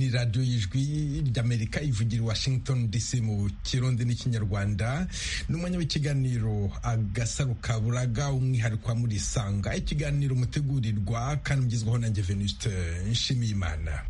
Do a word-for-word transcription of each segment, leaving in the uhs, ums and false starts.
ni radiyo y'ijwi ry'Amerika ivugira i Washington D C mu kirundi n'ikinyarwanda. N'umwanya w'ikiganiro Agasaro Kaburaga, umwihariko wa Murisanga, ikiganiro mutegurirwa kandi mugezwaho nanjye Venuste Nshimiyimana.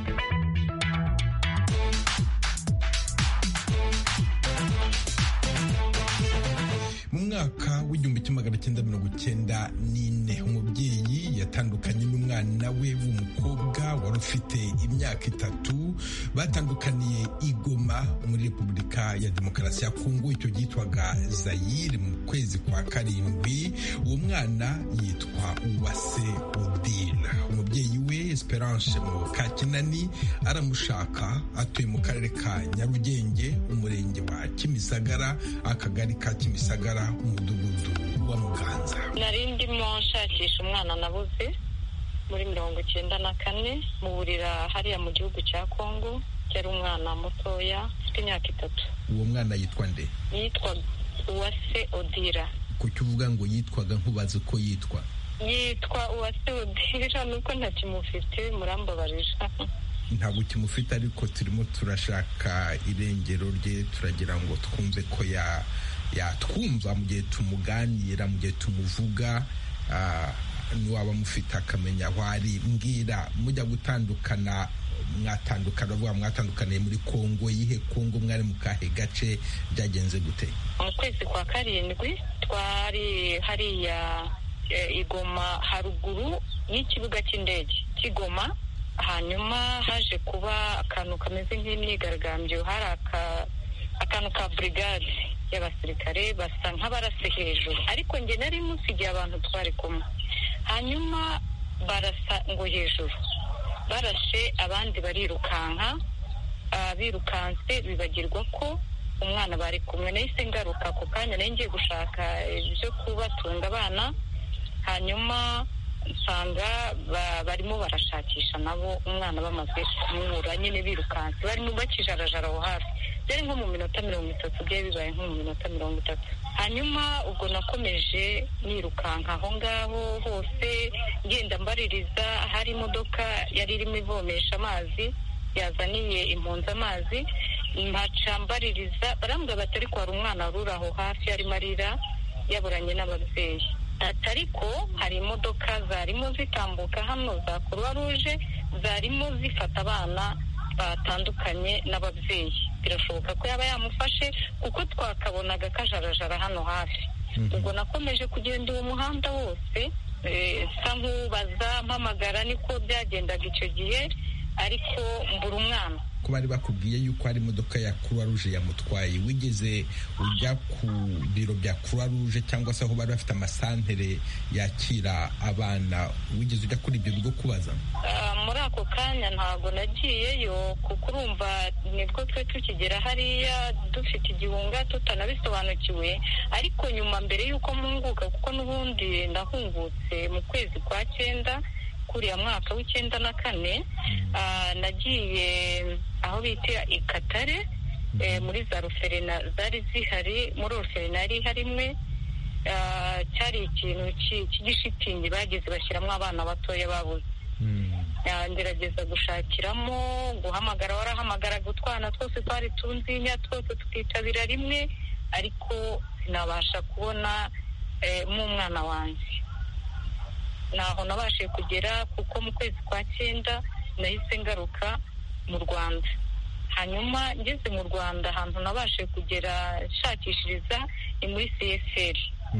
Mu mwaka w'igihumbi kimwe magana cyenda mirongo icyenda n'ine umubyeyi yatandukanye n'umwana we w'umukobwa wari ufite imyaka itatu. Batandukaniye i Goma muri Repubulika ya Demokarasi ya Kongo, icyo cyitwaga Zaire, mu kwezi kwa karindwi. Uwo mwana yitwa Uwase Odile. Umubyeyi we Esperance Mukakinani aramushaka, atuye mu karere ka Nyarugenge, umurenge wa Kimisagara, akagari ka Kimisagara, umudugudu wa Muganza. Nari ndimo nshakisha umwana nabuze muri mirongo icyenda na kane mu burira hariya mu gihugu cya Kongo. Yari umwana mutoya ufite imyaka itatu. Uwo mwana yitwa nde? Yitwa Uwase Odira. Kuki uvuga ngo yitwaga, nkubaze uko yitwa? Yitwa Uwase Odira nuko ntakimufite, murambabarira. Ntabwo ukimufite, ariko turimo turashaka irengero rye, turagira ngo twumve ko ya yatwumva mu gihe tumuganira, mu gihe tumuvuga, niwaba mufite akamenya aho ari. Mbwira, mujya gutandukana mwatandukana, bavuga mwatandukaniye muri Kongo. Yihe Kongo? Mwari mu kahe gace? Byagenze gute? Mu kwezi kwa karindwi twari hariya i Goma, haruguru y'ikibuga cy'indege cy'Igoma. Hanyuma haje kuba akantu kameze nk'imyigaragambyo, hari akantu ka brigade y'abasirikare basa nk'abarase hejuru, ariko njye nari musigiye abantu twari kumwe. Hanyuma barasa ngo hejuru, barashe abandi barirukanka. Birukanse bibagirwa ko umwana bari kumwe. Nahise ngaruka ako kanya, nari ngiye gushaka ibyo kubatunga abana. Hanyuma nsanga barimo barashakisha nabo umwana, bamaze kumubura nyine birukanse, barimo bakijarajara aho hafi. Byari nko mu minota mirongo itatu, byari bibaye nko mu minota mirongo itatu. Hanyuma ubwo nakomeje nirukanka aho ngaho hose, ngenda mbaririza. Hari imodoka yari irimo ivomesha amazi, yazaniye impunzi amazi, mpaca mbaririza. Barambwira bati ariko hari umwana wari uri aho hafi arimo arira, yaburanye n'ababyeyi. Ariko hari imodoka zarimo zitambuka hano za Croix Rouge, zarimo zifata abana batandukanye n'ababyeyi. Birashoboka ko yaba yamufashe kuko twakabonaga kajarajara hano hafi. Ubwo nakomeje kugenda uwo muhanda wose, nsa nk'ubaza, mpamagara, niko byagendaga icyo gihe, ariko mbura umwana. Ko bari bakubwiye yuko hari imodoka ya Croix Rouge yamutwaye, wigeze ujya ku biro bya Croix Rouge cyangwa se aho bari bafite amasantere yakira abana? Wigeze ujya kuri ibyo bigo kubaza? Muri ako kanya ntabwo nagiyeyo, kuko urumva nibwo twe tukigera hariya dufite igihunga, tutanabisobanukiwe. Ariko nyuma, mbere y'uko mpunguka, kuko n'ubundi nahungutse mu kwezi kwa cyenda kuriya mwaka w'icyenda na kane, nagiye aho bita i Katare, muri za ruferina zari zihari. Muri ruferina yari harimwe, cyari ikintu cy'igishitingi bagize bashyiramo abana batoya babuze. Ngerageza gushakiramo, guhamagara, warahamagaraga utwana twose twari tunzinya, twose tukitabira rimwe, ariko sinabasha kubona mu mwana wanjye. Naho nabashije kugera, kuko mu kwezi kwa cyenda nahise ngaruka mu Rwanda. Hanyuma ngeze mu Rwanda, ahantu nabashije kugera nshakishiriza ni muri C S L.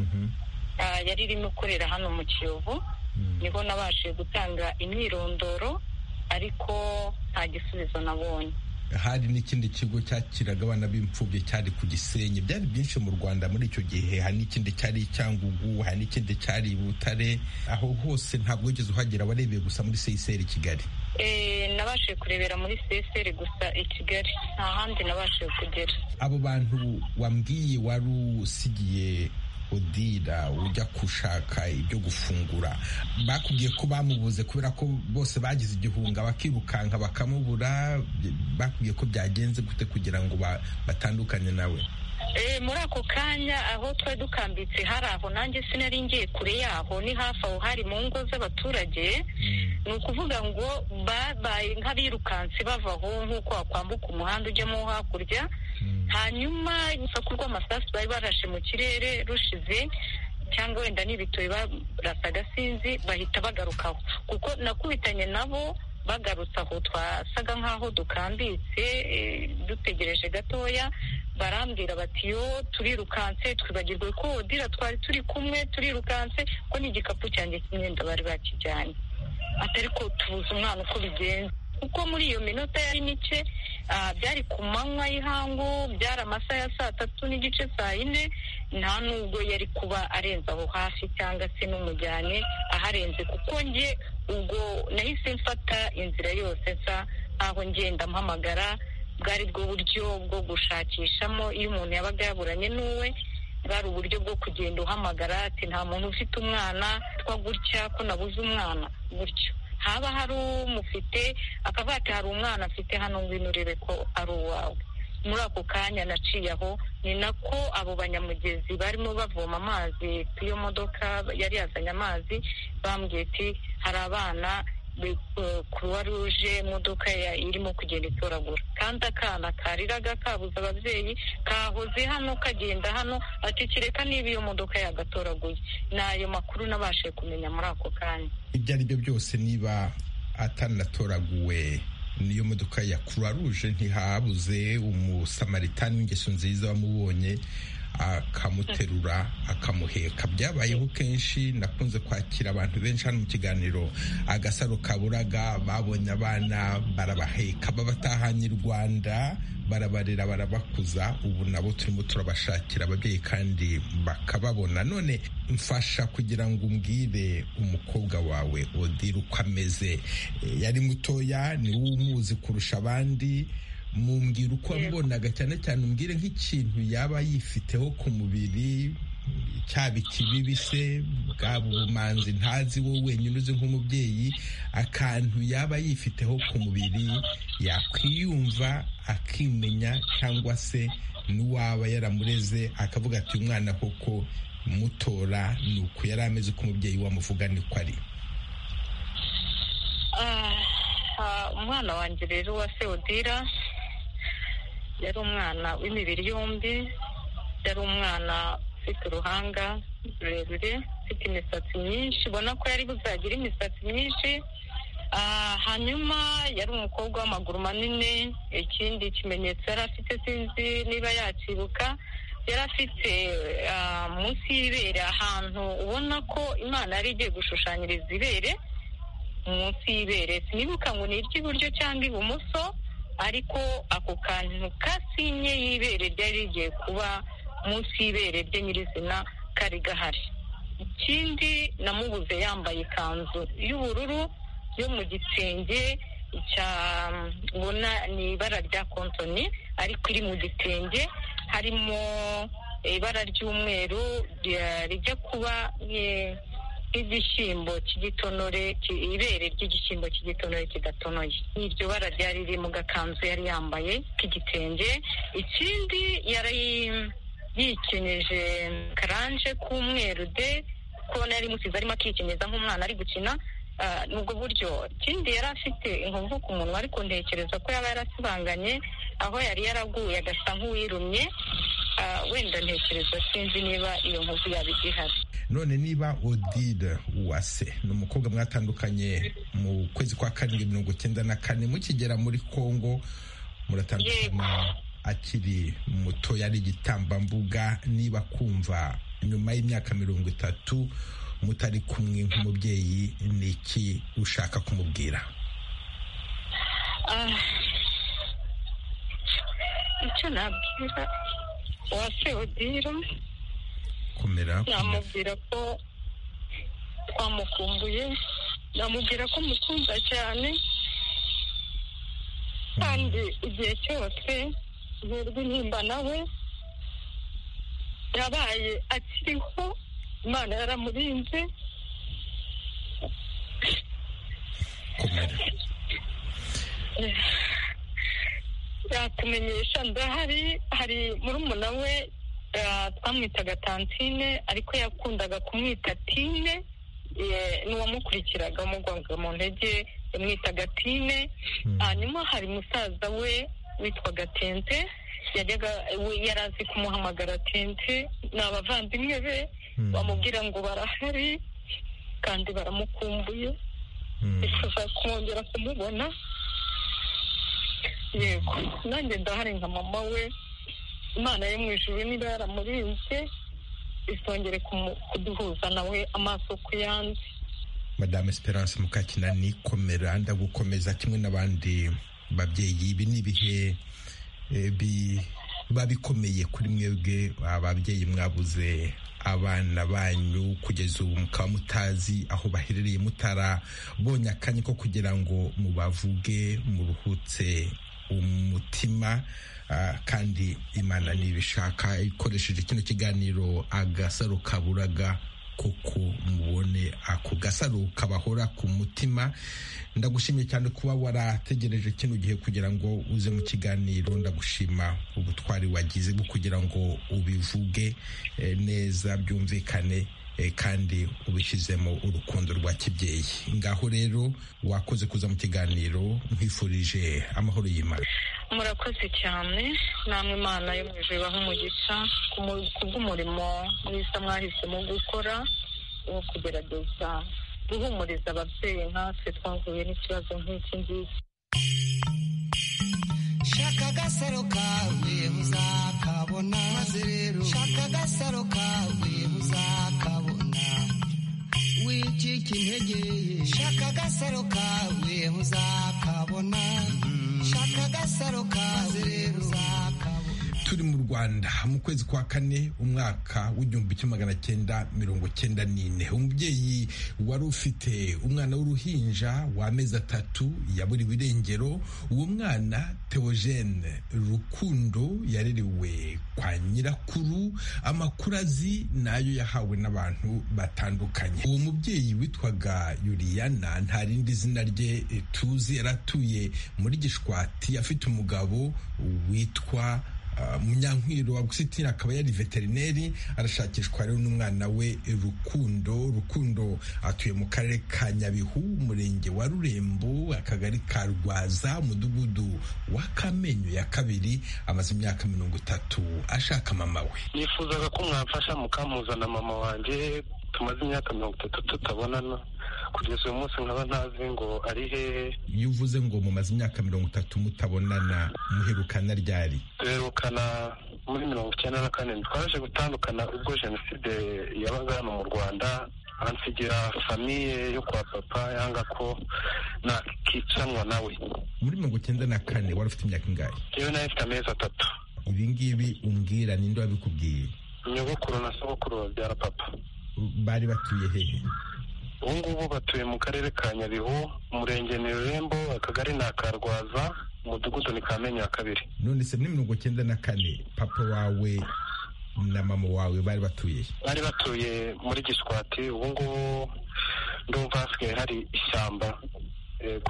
Yari irimo ikorera hano mu Kiyovu. Niho nabashije gutanga imyirondoro, ariko nta gisubizo nabonye. Hari n'ikindi kigo cyakiraga abana b'imfubyi cyari ku Gisenyi. Byari byinshi mu Rwanda muri icyo gihe. Hari n'ikindi cyari i Cyangugu, hari n'ikindi cyari i Butare. Aho hose ntabwo wigeze uhagera, warebeye gusa muri C S L i Kigali? Eh, nabashije kurebera muri C S L gusa i Kigali, nta handi nabashije kugera. Abo bantu wambwiye wari usigiye Odira ujya gushaka ibyo gufungura, bakubwiye ko bamubuze kubera ko bose bagize igihunga bakirukanka bakamubura? Bakubwiye ko byagenze gute kugira ngo batandukanye nawe? muri ako kanya aho twari dukambitse hari aho nanjye sinari ngiye kure yaho, ni hafi aho hari mu ngo z'abaturage. Ni ukuvuga ngo babaye nk'abirukansi bava aho nk'uko wakwambuka umuhanda ujyamo hakurya. Hanyuma urusaku rw'amasasu bari barashe mu kirere rushize, cyangwa wenda n'ibitoyi barasaga sinzi, bahita bagarukaho kuko nakubitanye nabo bagarutse aho twasaga nk'aho dukambitse dutegereje gatoya. Barambwira bati yo turirukanse, twibagirwe ko Odira twari turi kumwe, turirukanse ko n'igikapu cyanjye cy'imyenda bari bakijyanye, atari ko tubuze umwana uko bigenze. Kuko muri iyo minota yari mike, byari ku manywa y'ihangu, byari amasaha ya saa tatu n'igice saa yine, nta nubwo yari kuba arenze aho hafi cyangwa se n'umujyanye aharenze, kuko njye ubwo nahise mfata inzira yose nsa aho ngenda mpamagara. Bwari bwo buryo bwo gushakishamo iyo umuntu yabaga yaburanye n'uwe, bwari uburyo bwo kugenda uhamagara ati nta muntu ufite umwana twa gutya ko nabuze umwana gutyo. Haba hari umufite akavuga ati hari umwana afite hano ngwino urebe ko ari uwawe. Muri ako kanya naciye aho, ni nako abo banyamugezi barimo bavoma amazi ku iyo modoka yari yazanye amazi, bambwiye ati hari abana Croix Rouge imodoka irimo kugenda itoragura, kandi akana kariraga kabuze ababyeyi kahoze hano kagenda hano, ati kireka niba iyo modoka yagatoraguye. N'ayo makuru nabashije kumenya muri ako kanya. Ibyo ari byo byose, niba atanatoraguwe niyo modoka ya Croix Rouge, ntihabuze umusamaritan w'ingeso nziza wamubonye akamuterura akamuheka. Byabayeho kenshi, nakunze kwakira abantu benshi hano mu kiganiro Agasaro Kaburaga, babonye abana barabaheka babatahanye i Rwanda, barabarera barabakuza. Ubu nabo turimo turabashakira ababyeyi kandi bakababona. None mfasha kugira ngo umbwire umukobwa wawe Odira uko ameze. Yari mutoya, ni wowe umuzi kurusha abandi. Mumbwira uko ambonaga, cyane cyane umbwire nk'ikintu yaba yifiteho ku mubiri, cyaba ikibibi se, bwaba ubumanzi ntazi wowe wenyine uzi nk'umubyeyi, akantu yaba yifiteho ku mubiri yakwiyumva akimenya, cyangwa se n'uwaba yaramureze akavuga ati umwana koko mutora ni uku yari ameze, uko umubyeyi wamuvuga niko ari. Umwana wanjye rero wa se Odira yari umwana w'imibiri yombi, yari umwana ufite uruhanga rurerure, ufite imisatsi myinshi, ubona ko yari buzagira imisatsi myinshi. Hanyuma yari umukobwa w'amaguru manini. Ikindi kimenyetso yari afite sinzi niba yakibuka, yari afite munsi y'ibere ahantu ubona ko Imana yari igiye gushushanyiriza ibere munsi y'ibere. Sinibuka ngo ni iry'iburyo cyangwa ibumoso, ariko ako kantu kasinye y'ibere ryari rigiye kuba munsi y'ibere rye nyirizina kari gahari. Ikindi namubuze yambaye ikanzu y'ubururu yo mu gitenge cya ubona ni ibara rya kontoni, ariko iri mu gitenge harimo ibara ry'umweru rijya kuba igishyimbo cy'igitonore, ibere ry'igishyimbo cy'igitonore kidatonoye. Iryo bara ryari riri mu gakanzu yari yambaye k'igitenge. Ikindi yari yikenyeje karanje k'umweru de, kubona yari musize arimo akikenyeza nk'umwana ari gukina. Nubwo buryo ikindi yari afite inkovu ku munwa, ariko ntekereza ko yaba yarasibanganye aho yari yaraguye agasa nk'uwirumye. Wenda ntekereza sinzi niba iyo nkovu yaba igihari. None niba Odile Uwase ni umukobwa mwatandukanye mu kwezi kwa karindwi mirongo icyenda na kane mukigera muri Kongo, muratandukana akiri muto, yari igitambambuga. Niba kumva nyuma y'imyaka mirongo itatu mutari kumwe nk'umubyeyi, ni iki ushaka kumubwira? Icyo nabwira Uwase Odile, komera, namubwira ko twamukumbuye, namubwira ko mukunda cyane, kandi igihe cyose nterwa intimba nawe. Yabaye akiriho, Imana yaramurinze. komera. yatumenyesha ndahari. Hari murumuna we twamwitaga Tantine ariko yakundaga kumwita Tine, n'uwamukurikiraga umugwaga mu ntege yamwitaga Tine. Hanyuma hari musaza we witwaga Tente, yajyaga yari azi kumuhamagara Tente. Ni abavandimwe be bamubwira ngo barahari kandi baramukumbuye, bifuza kongera kumubona. Yego, nanjye ndahari nka mama we. Imana yo mu ijuru niba yaramurinze isongere kuduhuza nawe amaso ku yandi. Madame Esperance Mukakinani, komera, ndagukomeza kimwe n'abandi babyeyi. Ibi ni ibihe biba bikomeye kuri mwebwe ababyeyi mwabuze abana banyu, kugeza ubu mukaba mutazi aho baherereye, mutarabonye akanya ko kugira ngo mubavuge muruhutse umutima. Uh, kandi Imana nibishaka ikoresheje kino kiganiro agasaro kaburaga koko mubone ako gasaro kabahora ku mutima. Ndagushimye cyane kuba warategereje kino gihe kugira ngo uze mu kiganiro. Ndagushima ubutwari wagize bwo kugira ngo ubivuge eh, neza byumvikane eh, kandi ubishyizemo urukundo rwa kibyeyi. Ngaho rero wakoze kuza mu kiganiro, nkwifurije amahoro y'Imana. Murakoze cyane, namwe Imana yo mu ijuru ibahe umugisha kubw'umurimo mwiza mwahisemo gukora wo kugerageza guhumuriza ababyeyi nkatwe twahuye n'ikibazo nk'iki ngiki. Shaka agasaro kawe uzakabona, maze rero shaka agasaro kawe uzakabona, wicika intege. Shaka agasaro kawe uzakabona, shaka agasaro kawe rero uzakabona. Turi mu Rwanda mu kwezi kwa kane umwaka w'igihumbi kimwe magana cyenda mirongo cyenda n'ine, umubyeyi wari ufite umwana w'uruhinja w'amezi atatu yaburiwe irengero. Uwo mwana Theogene Rukundo yarerewe kwa nyirakuru. Amakuru azi nayo yahawe n'abantu batandukanye. Uwo mubyeyi witwaga Yuriyana, nta rindi zina rye tuzi, yaratuye muri Gishwati, afite umugabo witwa Uh, Munyankwiro Agusitini, akaba yari veterineri. Arashakishwa rero n'umwana we Rukundo. Rukundo atuye mu karere ka Nyabihu, umurenge wa Rurembo, akagari ka Rwaza, umudugudu wa Kamenyo ya kabiri. Amaze imyaka mirongo itatu ashaka mama we. Nifuzaga ko mwamfasha mukamuzana mama wanjye, tumaze imyaka mirongo itatu tutabonana, kugeza uyu munsi nkaba ntazi ngo ari hehe. Iyo uvuze ngo mumaze imyaka mirongo itatu mutabonana, muherukana ryari? Duherukana muri mirongo icyenda na kane. Twaje gutandukana ubwo jenoside yabaga hano mu Rwanda, ansigira famiye yo kwa papa yanga ko nakicanwa nawe. Muri mirongo icyenda na kane wari ufite imyaka ingahe? Yewe nayo mfite amezi atatu. Ibi ngibi umbwira ninde wabikubwiye? Nyogokuru na sogokuru babyara papa. Bari batuye hehe? Ubu ngubu batuye mu karere ka Nyabihu, umurenge ni Rurembo, akagari ni Akarwaza, umudugudu ni Kamenyo ya kabiri. None se muri mirongo icyenda na kane papa wawe na mama wawe bari batuye? Bari batuye muri Gishwati. Ubu ngubu ndumva hasigaye hari ishyamba. Yego,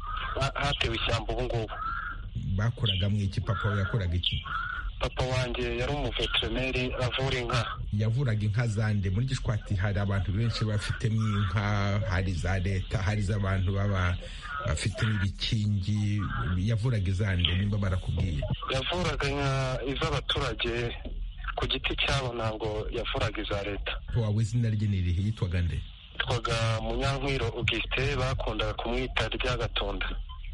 hatewe ishyamba ubu ngubu. Bakoraga mu iki? Papa wawe yakoraga iki? Papa wanjye yari umuveterineri, avura inka. Yavuraga inka zande? Muri Gishwati hari abantu benshi bafitemo inka, hari za leta, hari z'abantu baba bafite ibikingi. Yavuraga izande nimba barakubwiye? Yavuraga inka iz'abaturage ku giti cyabo, ntabwo yavuraga iza leta. Papa wawe izina rye ni irihe? Yitwaga nde? Yitwaga Munyankwiro Augustin, bakundaga kumwita Ryagatonda.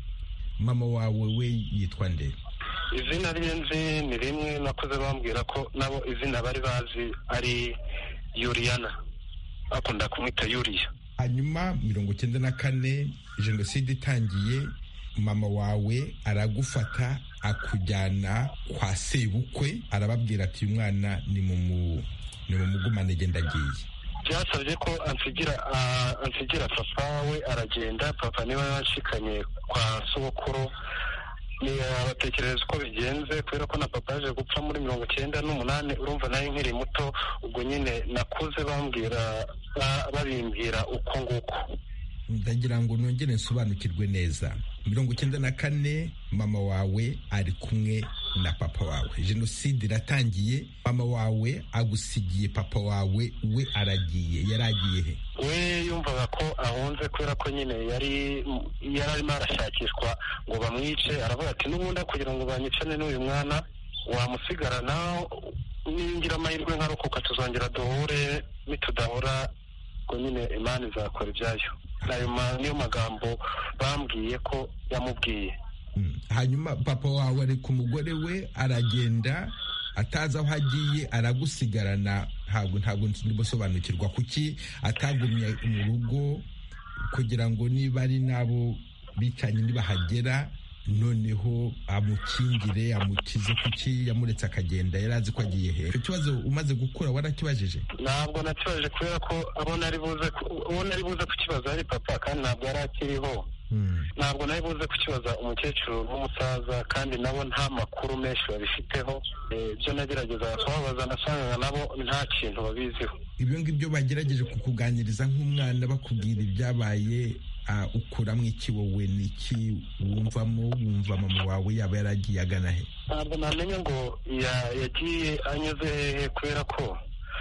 Mama wawe we yitwa nde? Izina rye nzi ni rimwe, nakoze bambwira ko nabo izina bari bazi ari Yuriyana, bakunda kumwita Yuriya. Hanyuma mirongo icyenda na kane jenoside itangiye, mama wawe aragufata akujyana kwa sebukwe, arababwira ati uyu mwana ni mu ni mu mugumane, genda agiye. Byasabye ko ansigira uh, ansigira papa we aragenda. Papa niwe yanshikanye kwa sogokuru, ni abatekereza uko bigenze, kubera ko na papa yaje gupfa muri mirongo icyenda n'umunani. Urumva nayo nkiri muto, ubwo nyine nakuze bambwira babimbwira uko nguko. ndagira ngo nongere nsobanukirwe neza. mirongo icyenda na kane mama wawe ari kumwe na papa wawe, jenoside iratangiye, mama wawe agusigiye papa wawe, we aragiye. yari agiye he? we yumvaga ko ahunze kubera ko nyine yari yari arimo arashakishwa ngo bamwice. aravuga ati n'ubundi kugira ngo banyicane n'uyu mwana wamusigarana, ningira amahirwe nkarokoka tuzongera duhure, nitudahura ngo nyine Imana izakora ibyayo. ayo niyo magambo bambwiye ko yamubwiye. Hanyuma papa wawe ari ku mugore we, aragenda atazi aho agiye, aragusigarana. ntabwo ntabwo ndibusobanukirwa kuki atagumye mu rugo kugira ngo niba ari nabo bicanye nibahagera noneho amukingire amukize. kuki yamuretse akagenda? yari azi ko agiye he? icyo kibazo umaze gukura warakibajije? Ntabwo nakibajije kubera ko abona ari buze ubona ari buze kukibaza ari papa, kandi ntabwo yari akiriho. ntabwo nari buze kukibaza umukecuru n'umusaza, kandi nabo nta makuru menshi babifiteho. ibyo nagerageza kubabaza nasangaga nabo nta kintu babiziho. ibyo ngibyo bagerageje kukuganiriza nk'umwana bakubwira ibyabaye, ukuramo iki wowe? n'iki wumvamo? wumva mama wawe yaba yaragiye agana he? ntabwo namenya ngo yagiye anyuze hehe, kubera ko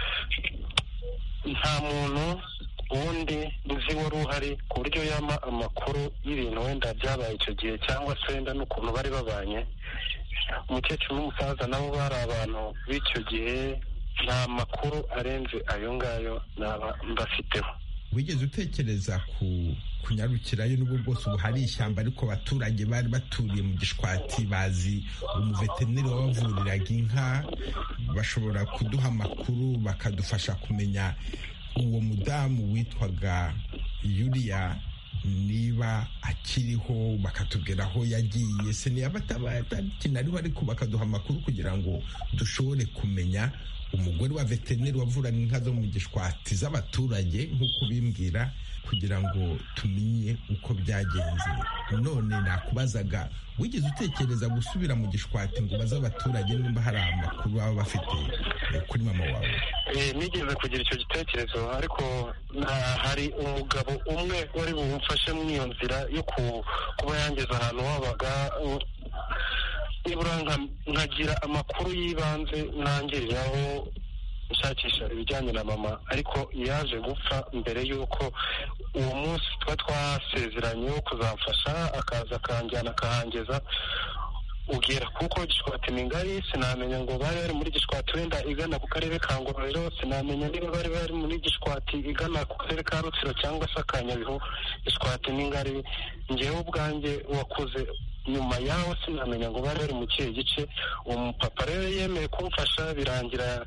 nta muntu ubundi uzi wari uhari ku buryo yama amakuru y'ibintu wenda byabaye icyo gihe, cyangwa se wenda n'ukuntu bari babanye. umukecuru n'umusaza nabo bari abantu b'icyo gihe, nta makuru arenze ayo ngayo naba mbafiteho. wigeze utekereza ku kunyarukirayo? n'ubwo bwose ubu hari ishyamba, ariko abaturage bari baturiye mu Gishwati bazi umuveterineri wabavuriraga inka, bashobora kuduha amakuru bakadufasha kumenya uwo mudamu witwaga Yulia niba akiriho, bakatubwira aho yagiye. se niba atakinariho ariko bakaduha amakuru kugira ngo dushobore kumenya umugore wa veterineri wavuraga inka zo mu Gishwati z'abaturage nk'uko bimbwira, kugira ngo tumenye uko byagenze. none nakubazaga, wigeze utekereza gusubira mu Gishwati ngo baze abaturage nimba hari amakuru baba bafite kuri mama wawe? nigeze kugira icyo gitekerezo, ariko hari umugabo umwe wari bumfashe muri iyo nzira yo kuba yangeza ahantu wabaga, nibura nkagira amakuru y'ibanze ntangiriraho nshakisha ibijyanye na mama. ariko yaje gupfa mbere y'uko uwo munsi tuba twasezeranye wo kuzamfasha, akaza akanjyana akahangeza ugera, kuko Gishwati ni ngari. sinamenya ngo bari bari muri Gishwati wenda igana ku karere ka Ngororero, sinamenya niba bari bari muri Gishwati igana ku karere ka Rutsiro cyangwa se ka Nyabihu. Gishwati ni ngari. njyewe ubwanjye wakuze nyuma yaho, sinamenya ngo bari bari mu kihe gice. uwo papa rero yemeye kumfasha, birangira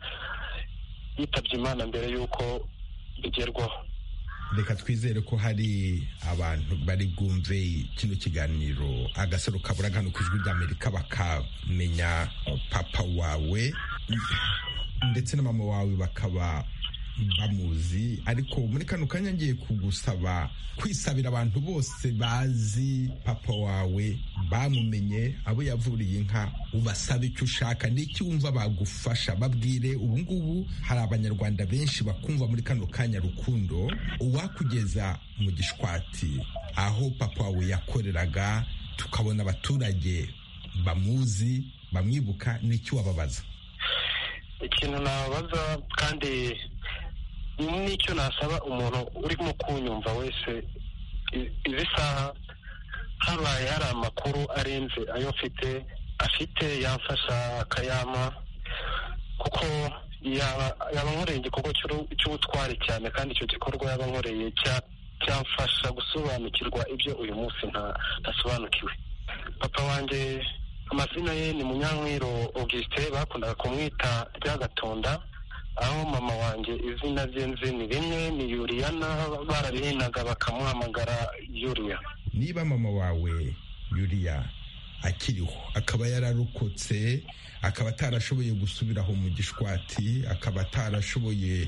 yitabye Imana mbere y'uko bigerwaho. reka twizere ko hari abantu bari bwumve kino kiganiro agasaro kabura hano ku Ijwi ry'Amerika bakamenya papa wawe ndetse na mama wawe bakaba bamuzi. ariko muri kano kanya ngiye kugusaba kwisabira abantu bose bazi papa wawe, bamumenye, abo yavuriye inka, ubasaba icyo ushaka, n'iki wumva bagufasha. babwire ubu ngubu hari abanyarwanda benshi bakumva muri kano kanya Rukundo, uwakugeza mu Gishwati aho papa wawe yakoreraga, tukabona abaturage bamuzi bamwibuka, n'iki wababaza? ikintu nababaza kandi n'icyo nasaba umuntu urimo kunyumva wese, izi saha habaye hari amakuru arenze ayo mfite afite yamfasha akayama, kuko yaba nkoreye igikorwa cy'ubutwari cyane, kandi icyo gikorwa yaba nkoreye cyamfasha gusobanukirwa ibyo uyu munsi ntasobanukiwe. papa wanjye amazina ye ni Munyankwiro Augustin, bakundaga kumwita Ryagatonda. aho mama wanjye izina rye nzi ni rimwe, ni Yuriyana, barabihinaga bakamuhamagara Yuliya. niba mama wawe Yuliya akiriho, akaba yararokotse, akaba atarashoboye gusubira aho mu Gishwati, akaba atarashoboye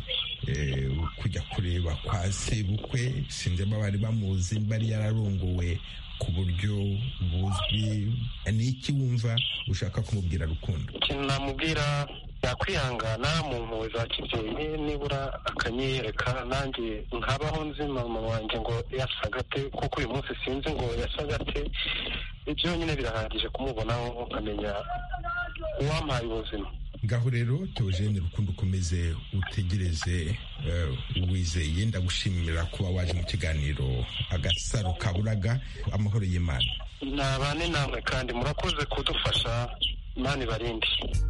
kujya kureba kwa sebukwe, sinzema bari bamuzi, bari yararongowe ku buryo buzwi, ni iki wumva ushaka kumubwira Rukundo? ikintu namubwira yakwihangana mu mpuhwe za kibyeyi nibura akanyiyereka nanjye nkabaho nzi mama wanjye ngo yasaga ate, kuko uyu munsi sinzi ngo yasaga ate. Ibyo nyine birahagije kumubonaho nkamenya uwampaye ubuzima. ngaho rero Theogene Rukundo ukomeze utegereze wizeye. Ndagushimira kuba waje mu kiganiro Agasaro Kaburaga. Amahoro y'Imana nabane namwe kandi murakoze kudufasha. Imana ibarinde.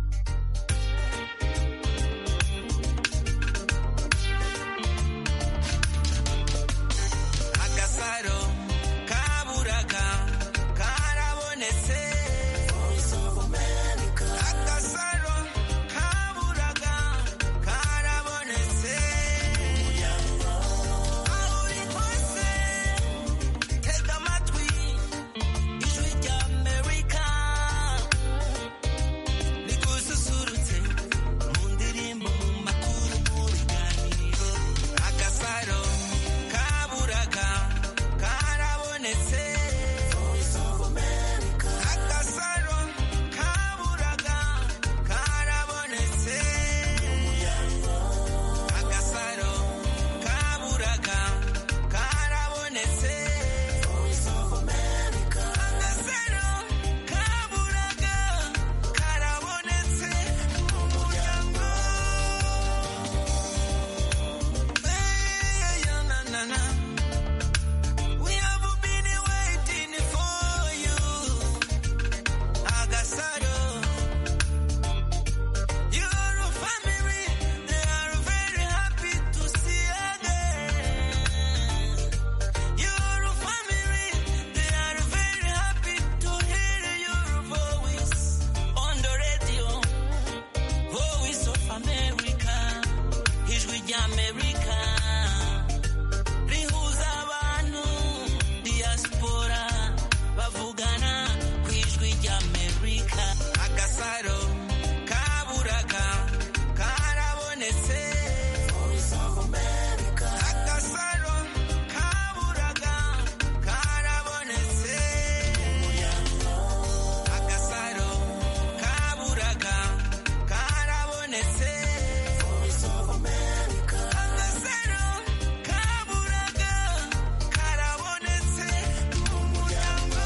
Agasaro Kaburaga karabonetse. Agasaro Kaburaga karabonetse. Aho uri hose tega amatwi ijwi rya Amerika rigususurutse mu ndirimbo, mu makuru, mu biganiro. Agasaro Kaburaga karabonetse. Agasaro Kaburaga karabonetse. Agasaro Kaburaga karabonetse. Agasaro Kaburaga karabonetse mu muryango. Hey, na, na, na. We have been waiting for you, Agasaro. Your family, they are very happy to see you again. Your family, they are very happy to hear your voice on the radio. Voice of America, ijwi rya Amerika rihuza abantu diaspora bavugana ku ijwi rya Amerika. Agasaro Kaburaga karabonetse. Agasaro Kaburaga karabonetse. Agasaro Kaburaga karabonetse. Agasaro Kaburaga karabonetse mu muryango.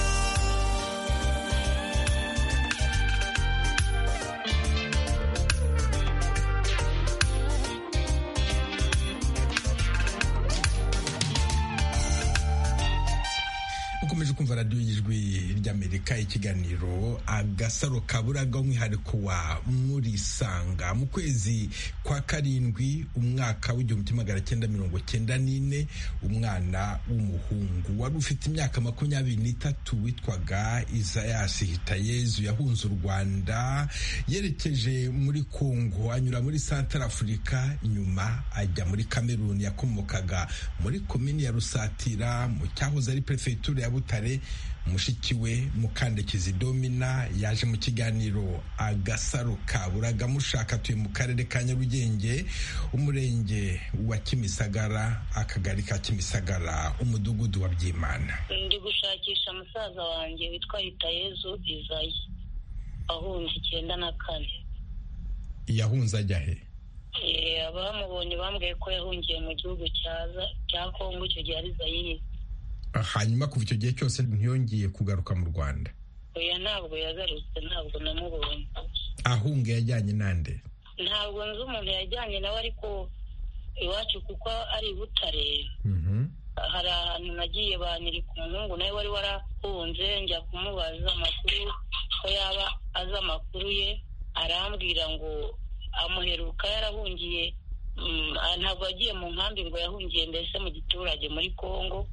ukomeje kumva radiyo y'ijwi ry'Amerika, ikiganiro Agasaro Kaburaga, umwihariko wa Murisanga. Mu kwezi kwa karindwi umwaka w'igihumbi kimwe magana cyenda mirongo cyenda n'ine, umwana w'umuhungu wari ufite imyaka makumyabiri n'itatu witwaga Isaias Hitayezu yahunze u Rwanda yerekeje muri Kongo, anyura muri Central Africa, nyuma ajya muri Cameroon. Yakomokaga muri komini ya Rusatira mu cyahoze ari prefecture ya Butare. Mushiki we Mukandekezi Domina yaje mu kiganiro Agasaro Kaburaga mushaka. Tuye mu karere ka Nyarugenge, umurenge wa Kimisagara, akagari ka Kimisagara, umudugudu wa Byimana. Ndi gushakisha musaza wanjye witwa Hitayezu Isaias ahunze icyenda na kane. Yahunze ajya he? Eh, abamubonye bambwiye ko yahungiye mu gihugu cyaza cya Kongo, icyo gihe ari Zaire. Hanyuma kuva icyo gihe cyose ntiyongeye kugaruka mu Rwanda? Oya, ntabwo yagarutse, ntabwo namubonye. Ahunga yajyanye nande? Ntabwo nzi umuntu yajyanye nawe, ariko iwacu kuko ari Butare. Mhm. Hari ahantu nagiye banyereka umuhungu nawe wari warahunze, njya kumubaza amakuru ko yaba azi amakuru ye. Arambwira ngo amuheruka yarahungiye, ntabwo agiye mu nkambi, ngo yahungiye mbese mu giturage muri Kongo.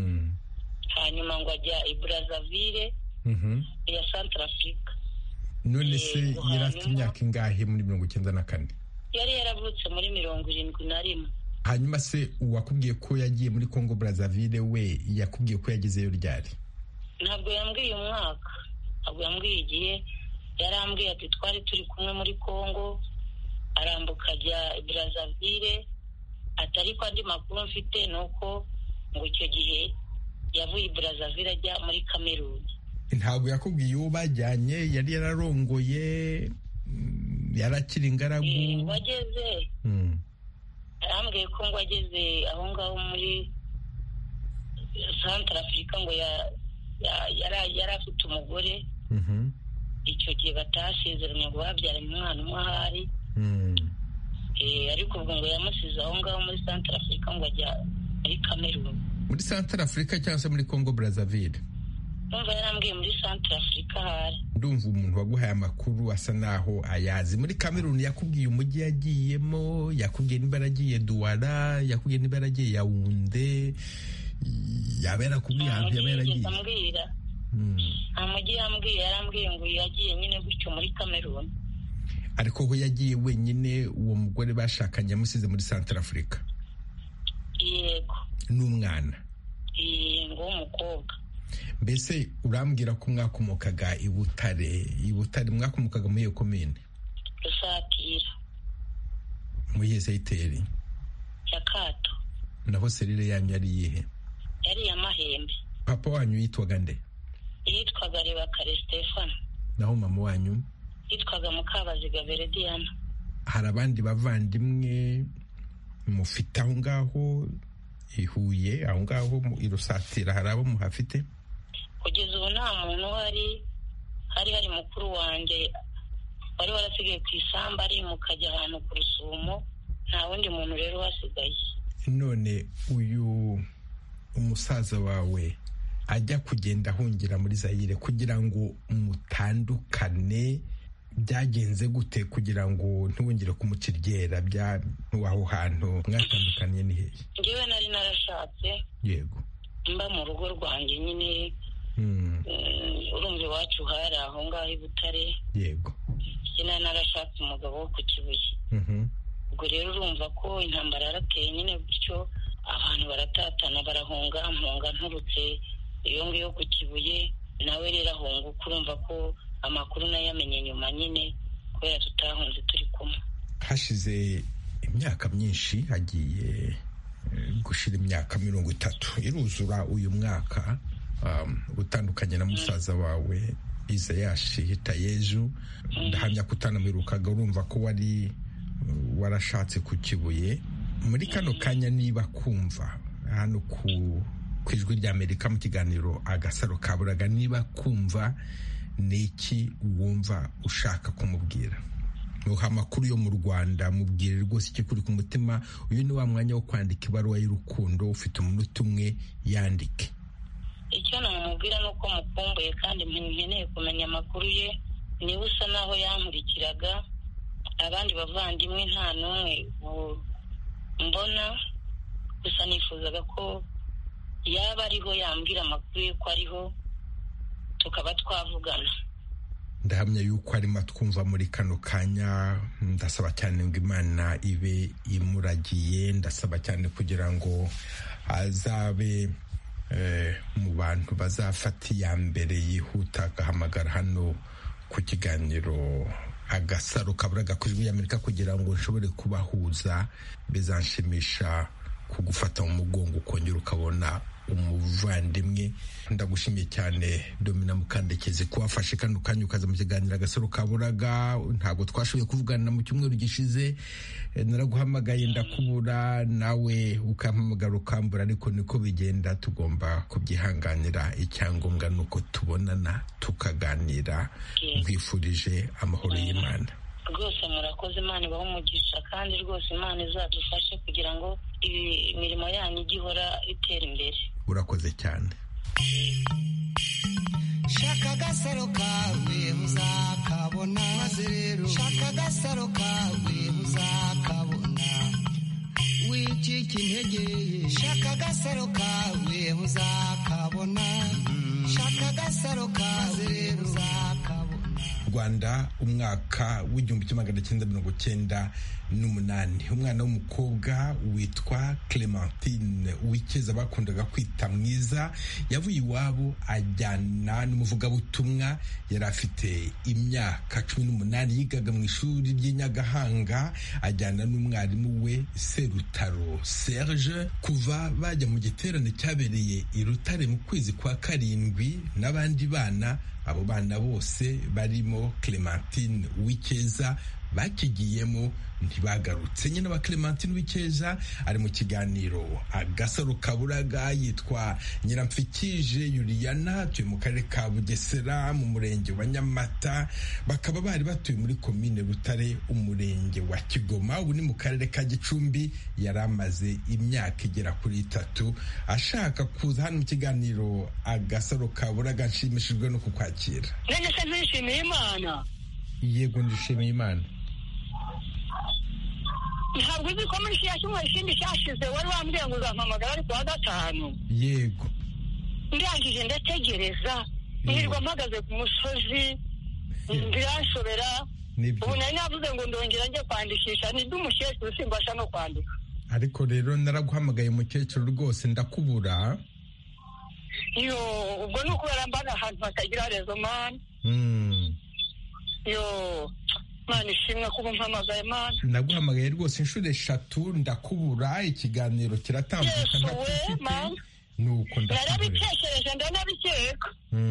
Hanyuma ngo ajya i Brazzaville ya Central Africa. None se yari afite imyaka ingahe muri mirongo icyenda na kane? Yari yaravutse muri mirongo irindwi na rimwe. Hanyuma se uwakubwiye ko yagiye muri Congo Brazzaville we yakubwiye ko yagezeyo ryari? Ntabwo yambwiye umwaka, ntabwo yambwiye igihe. Yarambwiye ati twari turi kumwe muri Kongo, arambuka ajya i Brazzaville. Atari ko andi makuru mfite nuko ngo icyo gihe yavuye i Brazzaville ajya muri Cameroon. Ntabwo yakubwiye uwo bajyanye? Yari yararongoye yarakiri ingaragu Eh, wageze Mm. arambwiye ko ngo ageze aho ngaho muri Central Africa ngo ya- ya- yari yari afite umugore Mhm. icyo gihe batasezeranye ngo babyaranye umwana umwe ahari. Mm. Eh, ariko ubwo ngo yamusize aho ngaho muri Central Africa ngo ajya muri Cameroon. muri Central Africa cyangwa se muri Congo Brazzaville? Numva yarambwiye muri Central Africa ahari. Ndumva umuntu waguhaye amakuru asa naho ayazi. Muri Cameroon yakubwiye umujyi yagiyemo, yakubwiye niba yaragiye Douala, yakubwiye niba yaragiye Yaounde, yaba yarakubwiye Nta ahantu mujyi yaba yigeze yaragiye. ambwira. Mm. Nta mujyi yambwiye, yarambwiye ngo yagiye nyine gutyo muri Cameroon. Ariko ho yagiye wenyine, uwo mugore bashakanye yamusize muri Central Africa Yego. n'umwana. Eh, ngo umukobwa. Mbese urambwira ko mwakomokaga i Butare, i Butare mwakomokaga muri iyo komine? Rusatira. Muri iyo seyiteri? Ya Kato. Naho serire yanyu yari iyihe? Yari ya Mahembe. Papa wanyu yitwaga nde? Yitwaga Rebakare Stefano. Naho mama wanyu? Yitwaga Mukabaziga Verediana. Hari abandi bavandimwe mufite aho ngaho i Huye, aho ngaho mu- i Rusatira, hari abo muhafite? Kugeza ubu nta muntu uhari. Hari hari mukuru wanjye wari warasigaye ku isamba ari mukajya ahantu ku Rusumo. Nta wundi muntu rero wasigaye. None uyu umusaza wawe ajya kugenda ahungira muri Zaire kugira ngo mutandukane, byagenze gute kugira ngo ntiwongere kumuciryera bya aho hantu mwatandukaniye ni hehe? Njyewe nari narashatse Yego. mba mu rugo rwanjye nyine. Mm. mm, urumva iwacu hari aho ngaho i Butare. Yego. Njye nari narashatse umugabo wo ku Kibuye. Mhm. Ubwo rero urumva ko intambara yarateye nyine gutyo, abantu baratatana barahunga, mpunga nturutse iyo ngiyo ku Kibuye, nawe rero ahunga. Uko urumva ko amakuru nayo yamenye nyuma nyine kubera tutahunze turi kumwe. Hashize imyaka myinshi, hagiye eh, gushira imyaka mirongo itatu, iruzura uyu mwaka, um, utandukanye na musaza wawe Izayashi Hitayezu. Ndahamya ko utanamirukaga, urumva ko wari uh, warashatse ku Kibuye. Muri kano kanya niba kumva hano ku ku ijwi ry'Amerika mu kiganiro Agasaro Kaburaga, niba kumva niki wumva ushaka kumubwira? Nuha amakuru yo mu Rwanda, mubwire rwose icyo kuri ku mutima. Uyu ni wa mwanya wo kwandika ibaruwa y'urukundo, ufite umunota umwe, yandike. Icyo namubwira ni uko mukumbuye kandi nkeneye kumenya amakuru ye. Niba usa naho yankurikiraga, abandi bavandimwe nta n'umwe mbona, gusa nifuzaga ko yaba ariho yambwira amakuru ye ko ariho, tukaba twavugana. Ndahamya yuko arimo twumva muri kano kanya. Ndasaba cyane ngo Imana ibe imuragiye, ndasaba cyane kugira ngo azabe eh, mu bantu bazafata iya mbere yihuta agahamagara hano ku kiganiro Agasaro Kaburaga ku ijwi ry'Amerika kugira ngo nshobore kubahuza. Bizanshimisha kugufata mu mugongo ukongera ukabona umuvandimwe. Ndagushimiye cyane Domina Mukandekezi ko wafashe kano kanya ukaza mu kiganiro Agasaro Kaburaga. Ntabwo twashoboye kuvugana mu cyumweru gishize, naraguhamagaye ndakubura, nawe ukampamagara ukambura, ariko niko bigenda, tugomba kubyihanganira. Icyangombwa ni uko tubonana tukaganira. Nkwifurije amahoro y'Imana. Rwose murakoze, Imana ibahe umugisha, kandi rwose Imana izadufashe kugira ngo imirimo yanyu ijye ihora itera imbere. Urakoze cyane. Shaka agasaro kawe uzakabona, maze rero shaka agasaro kawe uzakabona, wicika intege. Shaka agasaro kawe uzakabona, shaka agasaro kawe uzakabona. Rwanda, umwaka w'igihumbi kimwe magana cyenda mirongo cyenda n'umunani, umwana w'umukobwa witwa Clementine Uwikeza bakundaga kwita Mwiza yavuye iwabo ajyana n'umuvugabutumwa. Yari afite imyaka cumi n'umunani, yigaga mu ishuri ry'i Nyagahanga, ajyana n'umwarimu we Serutaro Serge. Kuva bajya mu giterane cyabereye i Rutare mu kwezi kwa karindwi n'abandi bana, abo bana bose barimo Clementine Uwikeza bakigiyemo ntibagarutse. nyine wa Clementine Uwikeza ari mu kiganiro Agasaro Kaburaga, yitwa Nyiramfikije Juliana, atuye mu karere ka Bugesera mu murenge wa Nyamata, bakaba bari batuye muri komine Rutare umurenge wa Kigoma, ubu ni mu karere ka Gicumbi. yari amaze imyaka igera kuri itatu ashaka kuza hano mu kiganiro Agasaro Kaburaga. nshimishijwe no kukwakira. none se ntishimiye Imana? Yego ndishimiye Imana. ntabwo uzi ko muri kiriya cyumweru ikindi cyashize wari wambwiye ngo uzampamagara ari kuwa gatanu? Yego. ndangije ndategereza nirwa mpagaze ku musozi biranshobera. ubu nari navuze ngo ndongera njye kwandikisha ni by'umukecuru simbasha no kwandika. ariko rero naraguhamagaye umukecuru rwose ndakubura. yo ubwo ni ukubera mbana ahantu hatagira rezo mani. yo Mana ishimwe kuba umpamagaye Mana. naguhamagaye rwose inshuro eshatu ndakubura, ikiganiro kiratambuka ntafite. nuko narabitekereje ndanabikeka.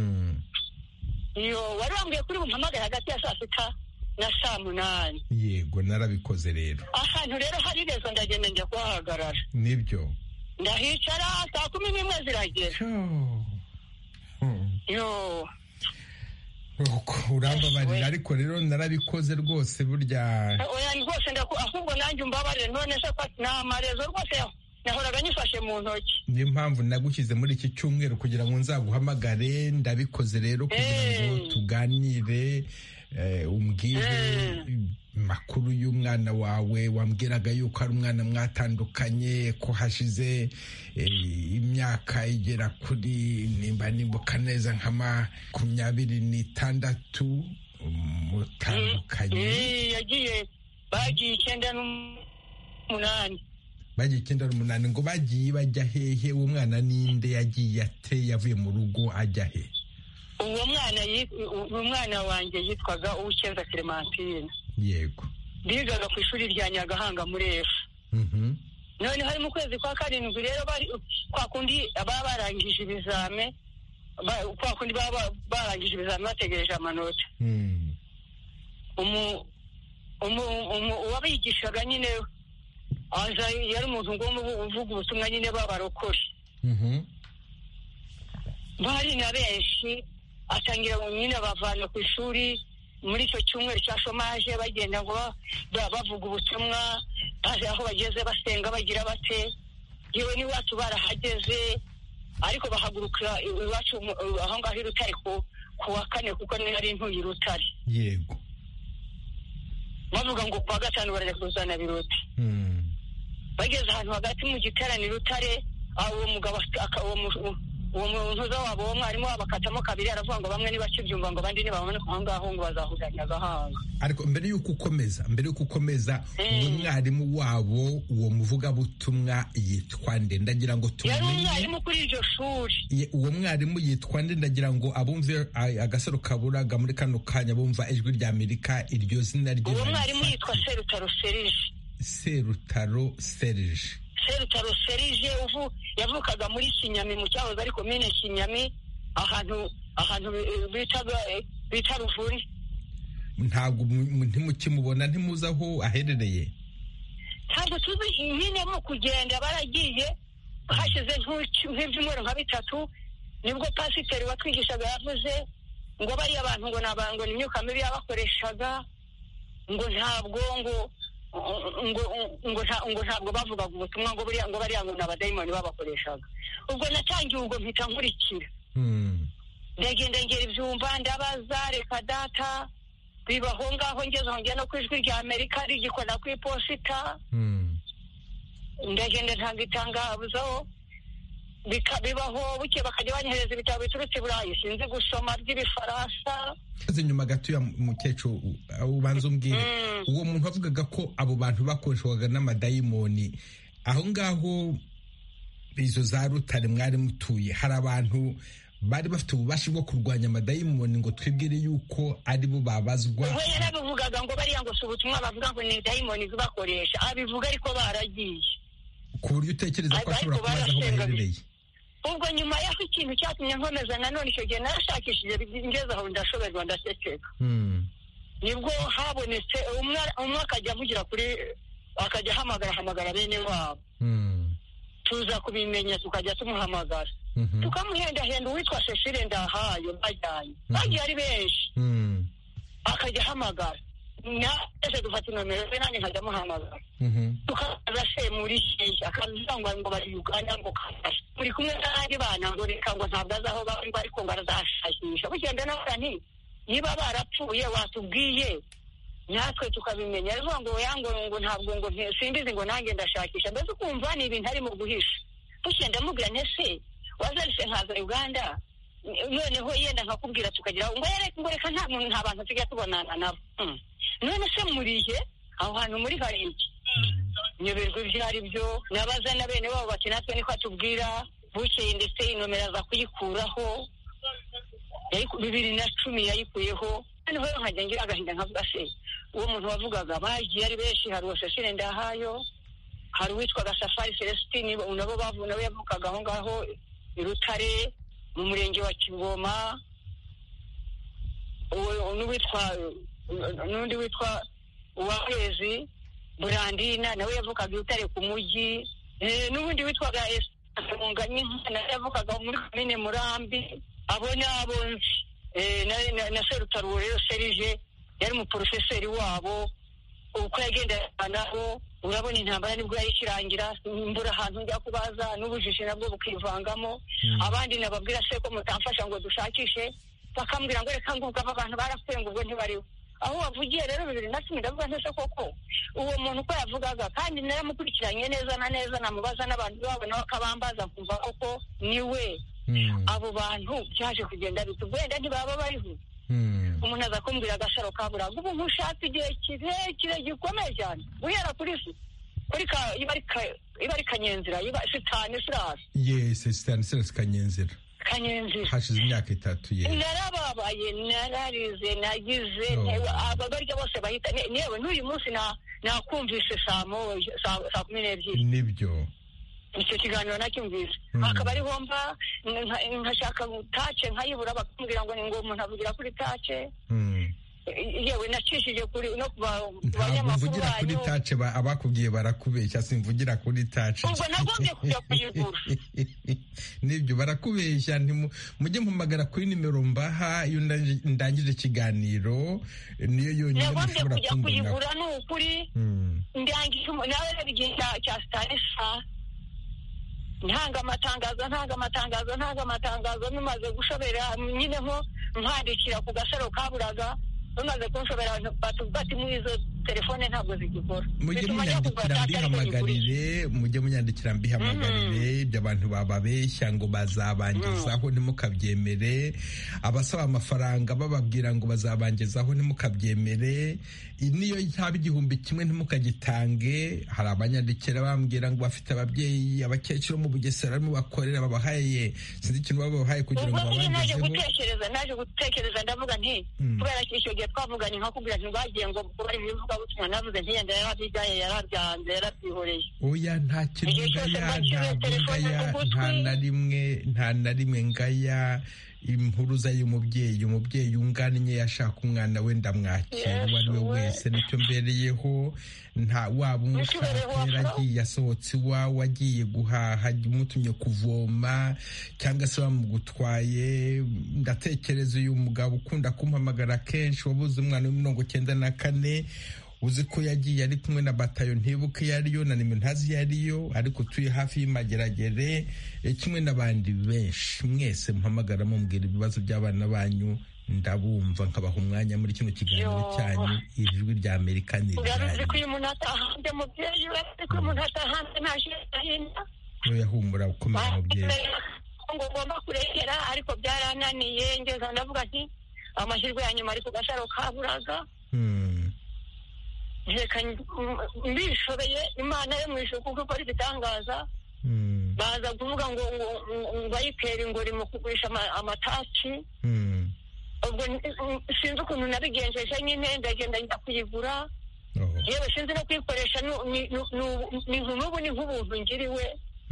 yo wari wambwiye kuri bumpamagaye hagati ya saa sita na saa munani. Yego narabikoze rero. ahantu rero hari rezo ndagenda njya kuhahagarara. Nibyo. ndahicara saa kumi n'imwe ziragera. yo urambabarira ariko rero narabikoze rwose burya. oya rwose ahubwo nanjye umbabarire, none se ko nta marezo rwose nahoraga nyifashe mu ntoki. niyo mpamvu nagushyize muri iki cyumweru kugira ngo nzaguhamagare. ndabikoze rero kugira ngo tuganire, umbwire makuru y'umwana wawe. wambwiraga yuko ari umwana mwatandukanye, ko hashize imyaka igera kuri, nimba nibuka neza, nka makumyabiri n'itandatu mutandukanye. yagiye bagiye icyenda n'umunani. bagiye icyenda n'umunani. ngo bagiye bajya hehe? uwo mwana ninde? yagiye ate? yavuye mu rugo ajya he? uwo mwana umwana wanjye yitwaga Uwikeza Clementine. Yego. bigaga ku ishuri rya Nyagahanga muri efu. none hari mu kwezi kwa karindwi rero kwa kundi baba barangije ibizame, kwa kundi baba barangije ibizame bategereje amanota. uwabigishaga nyine aza yari umuntu ngomba uvuga ubutumwa nyine babarokore. bari na benshi atangira nyine bavana ku ishuri muri icyo cyumweru cya shomaje bagenda ngo bavuga ubutumwa, baje aho bageze basenga bagira bate. yewe n'iwacu barahageze ariko bahagurukira iwacu aho ngaho i Rutare ku wa kane kuko nari ntuye i Rutare. Yego. bavuga ngo kuwa gatanu barajya kuzana biruti. bageze ahantu hagati mu giterane i Rutare, uwo mugabo uwo muntu wabo uwo mwarimu wabo akatamo kabiri, aravuga ngo bamwe nibakibyumva ngo abandi ntibabone aho ngaho ngo bazahurira Nyagahanga. ariko mbere y'uko ukomeza mbere y'uko ukomeza uwo mwarimu wabo, uwo muvugabutumwa yitwa nde? ndagira ngo tumenye. yari umwarimu kuri iryo shuri. uwo mwarimu yitwa nde? ndagira ngo abumve Agasaro Kaburaga muri kano kanya bumva ijwi rya Amerika iryo zina rye. uwo mwarimu yitwa Serutaro Serge. Serutaro Serge. Serutaro Serge uvu yavukaga muri Kinyami mu cyahoze ari komine Kinyami, ahantu ahantu bitaga bita Ruvuri. ntabwo ntimukimubona, ntimuzi aho aherereye? ntabwo tuzi, nyine mu kugenda baragiye. hashize nk'ibyumweru nka bitatu nibwo pasiteri watwigishaga yavuze ngo bariya abantu ngo nabango ni imyuka mibi yabakoreshaga, ngo ntabwo ngo ngo ngo ngo ntabwo bavugaga ubutumwa, ngo buriya ngo bariya ngo n'abadayimoni babakoreshaga. ubwo natangiye ubwo mpita nkurikira. ndagenda ngera ibyumva ndabaza, reka data bibaho ngaho, ngeze aho njya no ku ijwi rya Amerika rigikora ku iposita. ndagenda ntanga itangazo bibaho, buke bakajya banyohereza ibitabo biturutse i Burayi, sinzi gusoma by'ibifaransa. nyuma gato ya mukecuru ubanza umbwire, uwo muntu wavugaga ko abo bantu bakoreshwaga n'amadayimoni, aho ngaho izo za Rutare mwari mutuye, hari abantu bari bafite ububasha bwo kurwanya amadayimoni ngo twibwire yuko ari bo babazwa? ubwo yarabivugaga ngo bariya ngo si ubutumwa bavuga ngo ni dayimoni zibakoresha, abivuga ariko baragiye. ku buryo utekereza ko ashobora kubaza aho baherereye? ubwo nyuma y'aho ikintu cyatumye nkomeza nanone icyo gihe narashakishije ngeze aho ndashoberwa ndasekeka. nibwo habonetse umwe umwe akajya avugira kuri akajya ahamagara hamagara bene wabo tuza kubimenya tukajya tumuhamagara tukamuhendahenda uwitwa Cecile Ndahayo bajyanye bagiye ari benshi akajya ahamagara naje dufata nomero ze nanjye nkajya muhamagara tukaza se muri shiya akavuga ngo ngo bari Uganda ngo kafashe muri kumwe n'abandi bana ngo reka ngo ntabwo azaho bari ariko ngarazashakisha bugenda navuga nti niba barapfuye watubwiye natwe tukabimenya ariko ngo yango ngo ntabwo ngo simbizi ngo nanjye ndashakisha mbese ukumva ni ibintu ari mu guhisha bugenda mubwira ntese wazarise nkaza Uganda noneho yenda nkakubwira tukagira ngo ngo reka nta muntu nta bantu tujya tubonana nabo none se murihe aho hantu muri hari iki nyoberwa ibyo ari byo nabaza na bene wabo bati natwe niko atubwira bukeye ndetse inomero aza kuyikuraho bibiri na cumi yayikuyeho noneho nkajya ngira agahinda nkavuga se uwo muntu wavugaga bagiye ari benshi hari uwo Cecile Ndahayo hari uwitwaga Safari Celestine nabo bavu nawe yavukaga aho ngaho i Rutare mu murenge wa Kigoma n'uwitwa n'undi witwa Uwahezi Burandina nawe yavukaga i Rutare ku mujyi n'ubundi witwaga Esanganye nawe yavukaga muri komine Murambi abo nabo nzi na Serutaruwo rero Serije yari umuprofeseri wabo uko yagendana nabo urabona intambara nibwo yayikirangira mbura ahantu njya kubaza n'ubujiji nabwo bukivangamo abandi nababwira se ko mutamfasha ngo dushakishe bakambwira ngo reka ngo ava abantu barapfuye ngo ubwo ntibariho aho wavugiye rero bibiri na cumi ndavuga ntese koko uwo muntu uko yavugaga kandi naramukurikiranye neza na neza namubaza n'abantu babo nawe akabambaza kumva koko niwe abo bantu byaje kugenda bitugwenda ntibaba bariho umuntu aza kumbwira agasharo kaburaga ubu nkushatse igihe kirekire gikomeye cyane guhera kuri se kuri ka iba ari Kanyenzira iba sitani sirasi yes sitani sirasi Kanyenzira Kanyenzira hashize imyaka itatu ye narababaye nararize nagize aba barya bose bahita newe n'uyu munsi na nakumvise saa moja saa kumi n'ebyiri nibyo icyo kiganiro nacyumvise akaba ari homba nkashaka tace nkayibura bakambwira ngo ni ngo umuntu avugira kuri tace yewe nacishije kuri no kuba banyamakuru banyu kuri tace abakubwiye barakubeshya simvugira kuri tace ubwo nagombye kujya kuyigura nibyo barakubeshya mujye mpamagara kuri nimero mbaha iyo ndangije ikiganiro niyo yonyine mushobora kujya kuyigura ni ukuri ndangije nawe bigenda cya Starisa ntanga amatangazo ntanga amatangazo ntanga amatangazo numaze gushobera nyine nko mpandikira ku gasaro kaburaga numaze kunshobera batubati muri izo telefone ntabwo zigikora mujye munyandikira mbihamagarire mujye munyandikira mbihamagarire ibyo abantu bababeshya ngo bazabangizaho ntimukabyemere abasaba amafaranga bababwira ngo bazabangizaho ntimukabyemere niyo yaba igihumbi kimwe ntimukagitange hari abanyandikira bambwira ngo bafite ababyeyi abakecuru mu Bugesera barimo bakorera babahaye sinzi ikintu babahaye kugira ngo babangizeho naje gutekereza naje gutekereza ndavuga nti kubera icyo gihe twavuganye nkakubwira nti bagiye ngo bari mu butumwa navuze ntiyenda yarabyigaye yarabyanze yarabyihoreye oya nta kintu ngaya nta na rimwe nta na rimwe ngaya impuruza y'umubyeyi umubyeyi ungannye yashaka umwana we ndamwakira uwo ari we wese nicyo mbereyeho nta waba umushakira agiye asohotse iwawe agiye guhaha umutumye kuvoma cyangwa se bamugutwaye ndatekereza uyu mugabo ukunda kumpamagara kenshi wabuze umwana wa mirongo icyenda na kane uzi ko yagiye ari kumwe na batayo ntibuke iyo ariyo na nimero ntazi iyo ariyo ariko tuye hafi y'Imageragere kimwe n'abandi benshi mwese muhamagara mumbwira ibibazo by'abana banyu ndabumva nkabaha umwanya muri kino kiganiro cyanyu ijwi rya Amerika ni iraje ko uyu muntu atahanze mubyeyi uretse ko umuntu atahanze ntashinda yahumura ukomeye mubyeyi ngo ngomba kurekera ariko byarananiye ngeze ndavuga nti amahirwe ya nyuma ari ku gasaro kaburaga mbishobeye Imana yo mu ijuru kuko ikora ibitangaza baza kuvuga ngo bayitere ingori mu kugurisha amataki ubwo sinzi ukuntu nabigenjeje nyine ndagenda njya kuyigura yewe sinzi no kuyikoresha ni n'ubu ni nk'ubuntu ngiriwe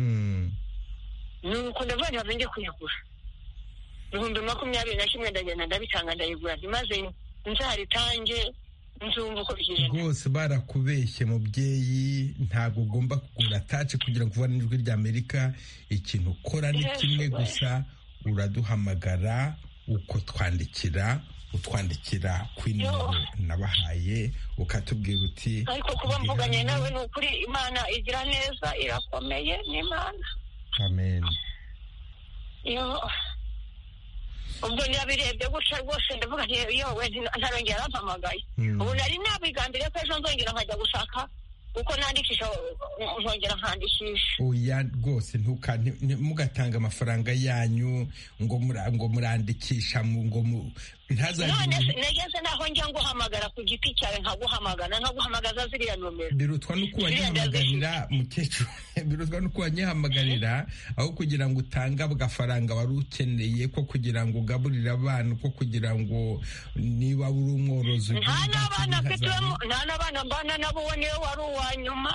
nuko ndavuga ntabwo njye kuyigura ibihumbi makumyabiri na kimwe ndagenda ndabitanga ndayigura maze nzaritange nzumva uko bigenda rwose barakubeshye mubyeyi, ntabwo ugomba kugura taci kugira ngo uvane ijwi rya Amerika. Ikintu ukora ni kimwe gusa, uraduhamagara uko twandikira utwandikira ku nimero nabahaye ukatubwira uti. ariko kuba mvuganye nawe ni ukuri Imana igira neza, irakomeye n'Imana. Amen. yo ubwo nabirebye gutya rwose ndavuga nti yowe ntarongera arampamagaye. ubu nari nabigambiriye ko ejo nzongera nkajya gushaka uko nandikisha, nkongera nkandikisha. Oya rwose mugatanga amafaranga yanyu ngo ngo murandikisha ngo none nageze naho njya nguhamagara ku giti cyawe nkaguhamagara nkaguhamagaza ziriya nomero. birutwa nuko wanyihamagarira mukecuru, birutwa nuko wanyihamagarira aho kugira ngo utange agafaranga wari ukeneye ko kugira ngo ugaburire abana, ko kugira ngo niba uri umworozi nta n'abana mfitemo, nta n'abana mbana nabo, uwo niwe wari uwa nyuma.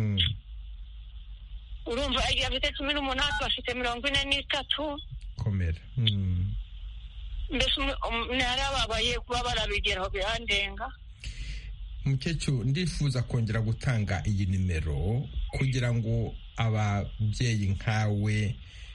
urumva yagiye afite cumi n'umunani, bafite mirongo ine n'itatu. komera. mbese narababaye kuba barabigeraho birandenga. Mukecuru, ndifuza kongera gutanga iyi nimero kugira ngo ababyeyi nkawe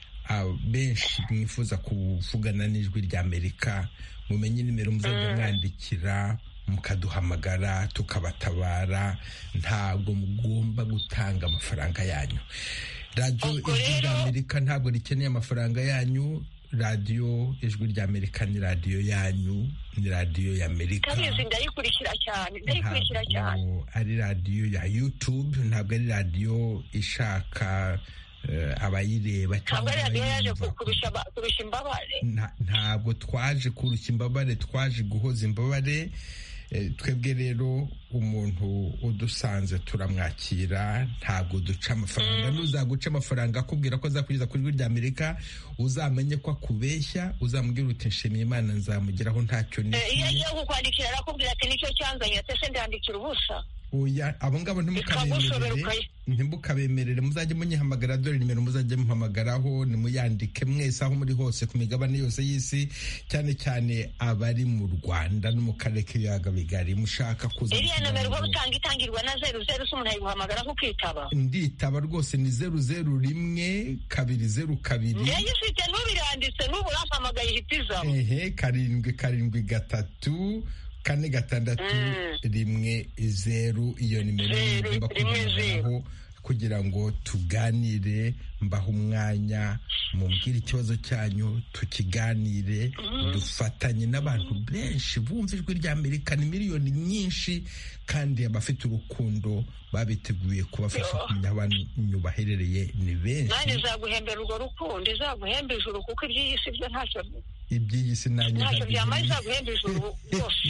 benshi mwifuza kuvugana n'ijwi rya Amerika mumenye nimero muzajya mwandikira mukaduhamagara tukabatabara. Ntabwo mugomba gutanga amafaranga yanyu. radiyo ijwi rya Amerika ntabwo rikeneye amafaranga yanyu. radiyo ijwi rya Amerika ni radiyo yanyu, ni radiyo ya Amerika. Kabizi ndayikurikira cyane, ndayikurikira cyane. Ntabwo ari radiyo ya YouTube, ntabwo ari radiyo ishaka uh, abayireba cyangwa radiyo yaje kurusha imbabare. Ntabwo twaje kurusha imbabare, twaje guhoza imbabare. Twebwe rero umuntu udusanze turamwakira, ntabwo duca amafaranga. Nuzaguca amafaranga akubwira ko azakugeza ku ijwi rya Amerika, uzamenye ko akubeshya, uzamubwira uti nshimiye Imana nzamugeraho ntacyo ni. Iyo agiye kukwandikira arakubwira ati nicyo cyanzanye, ate se ndandikira ubusa. Oya, abo ngabo ntimukabemerere, ntimukabemerere. Muzajye munyihamagara, dore nimero muzajye muhamagaraho, nimuyandike mwese aho muri hose ku migabane yose y'isi, cyane cyane abari mu Rwanda no mu karere k'ibiyaga bigari. Mushaka kuza iriya nomero uba utanga itangirwa na zeru zeru, se umuntu ayiguhamagara ukitaba? Nditaba rwose, ni zeru zeru rimwe kabiri zeru kabiri. Yayifite n'ubiranditse n'ubu urampamagaye ihitiza. Ehe, karindwi karindwi gatatu kane gatandatu rimwe zeru. Iyo nimero igomba kugaragaraho kugira ngo tuganire, mbaho umwanya, mumbwire ikibazo cyanyu, tukiganire, dufatanye n'abantu benshi bumva ijwi rya Amerika. Ni miliyoni nyinshi, kandi abafite urukundo babiteguye kubafasha kumenya abantu baherereye ni benshi. Nani izaguhembera urwo rukundo, izaguhemba ijuru, kuko iby'iyi si byo ntacyo iby'iyi si nanjye ntacyo byamaye. Izaguhemba ijuru rwose,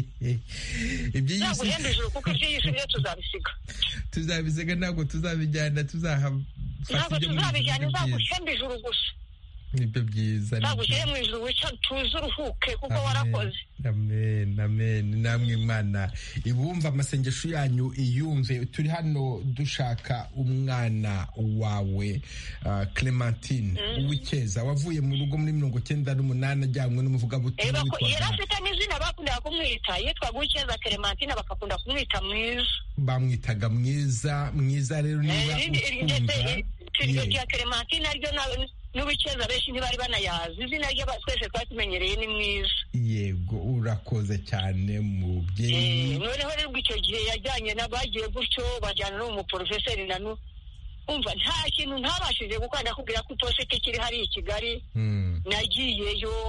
izaguhemba ijuru, kuko iby'iyi si byo tuzabisiga. Tuzabisiga, ntabwo tuzabijyana, tuzahafata ntabwo tuzabijyana, izaguhemba ijuru gusa. Nibyo byiza, nzagushyire mu ijuru wica tuze uruhuke kuko warakoze. Amen, amen. Namwe Imana ibumva amasengesho yanyu, iyumve. Turi hano dushaka umwana wawe uh, Clementine mm. Uwikeza wavuye mu rugo muri mirongo cyenda n'umunani ajyanywe n'umuvugabutumwa witwa. Yari afite n'izina bakundaga kumwita, yitwaga Uwikeza Clementine, bakakunda kumwita mwiza. Bamwitaga mwiza. Mwiza rero niba ukumva iryo rya Clementine aryo nawe n'Uwikeza benshi ntibari banayazi. Izina rye twese twatumenyereye ni mwiza. Yego, urakoze cyane mubyeyi. Noneho rero icyo gihe yajyanye n'abagiye gutyo, bajyana n'umuporofeseri nanu. Umva nta kintu ntabashije gukora, ndakubwira ko iposita ikiri hari i Kigali. Nagiyeyo.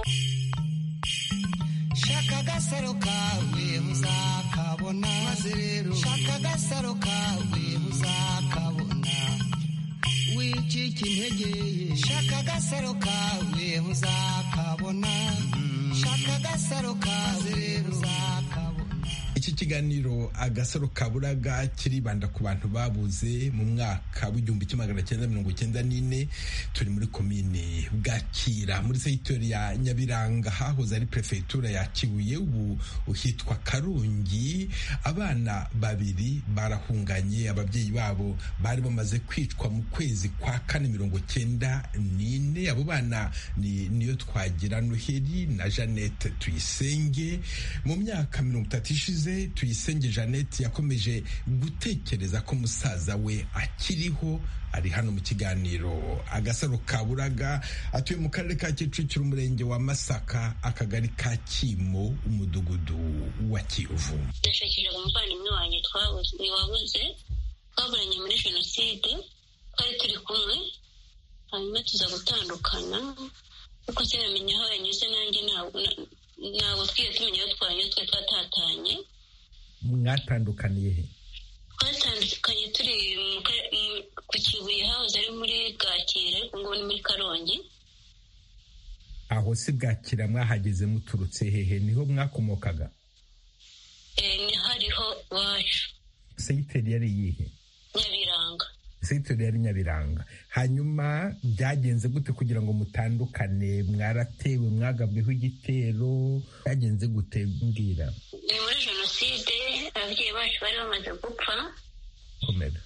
Shaka agasaro kawe muzakabona, maze rero shaka agasaro kawe muzakabona. Wicika intege, shaka agasaro kawe muzakabona. Shaka agasaro kawe muzakabona. iki kiganiro agasaro kaburaga kiribanda ku bantu babuze mu mwaka w'igihumbi kimwe magana cyenda mirongo cyenda n'ine. Turi muri komine Bwakira muri segitori ya Nyabiranga hahoze ari prefegitura ya Kibuye, ubu uhitwa Karongi. Abana babiri barahunganye, ababyeyi babo bari bamaze kwicwa mu kwezi kwa kane mirongo cyenda n'ine. Abo bana ni niyo twagira Noheli na Jeannette Tuyisenge. Mu myaka mirongo itatu ishize Tuyisenge Jeannette yakomeje gutekereza ko musaza we akiriho. Ari hano mu kiganiro agasaro kaburaga, atuye mu karere ka Kicukiro, umurenge wa Masaka, akagari ka Kimo, umudugudu wa Kivu. Nashakije umuvandimwe wanjye twabuze wabuze twaburanye muri jenoside, twari turi kumwe, hanyuma tuza gutandukana kuko sinamenya aho yanyuze, nanjye ntabwo twiye tumenya aho twanyuze, twe twatatanye. Mwatandukaniye he? Twatandukanye turi ku Kibuye hahoze ari muri Bwakira, ariko ngo ni muri Karongi. Aho si Bwakira mwahageze muturutse hehe? Niho mwakomokaga? Eh, ni hariho wacu. Segiteri yari yihe? Nyabiranga. Segiteri yari Nyabiranga. Hanyuma byagenze gute kugira ngo mutandukane? Mwaratewe, mwagabweho igitero, byagenze gute mbwira? Ni muri jenoside, ababyeyi bacu bari bamaze gupfa. Komera.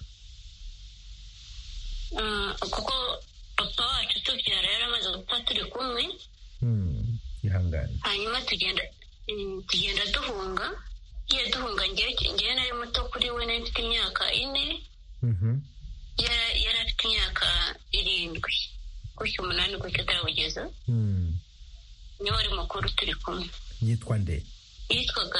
Uh, kuko papa wacu tubyara yari amaze gupfa turi kumwe. Hmm, ihangane. Hanyuma tugenda tugenda duhunga. Iyo duhunga ngewe nari muto kuri we, nari mfite imyaka ine. Mhm. Yari afite imyaka irindwi, gutyo umunani gutyo atarabugeza. Hmm. Niwe wari mukuru turi kumwe. Yitwa nde? Yitwaga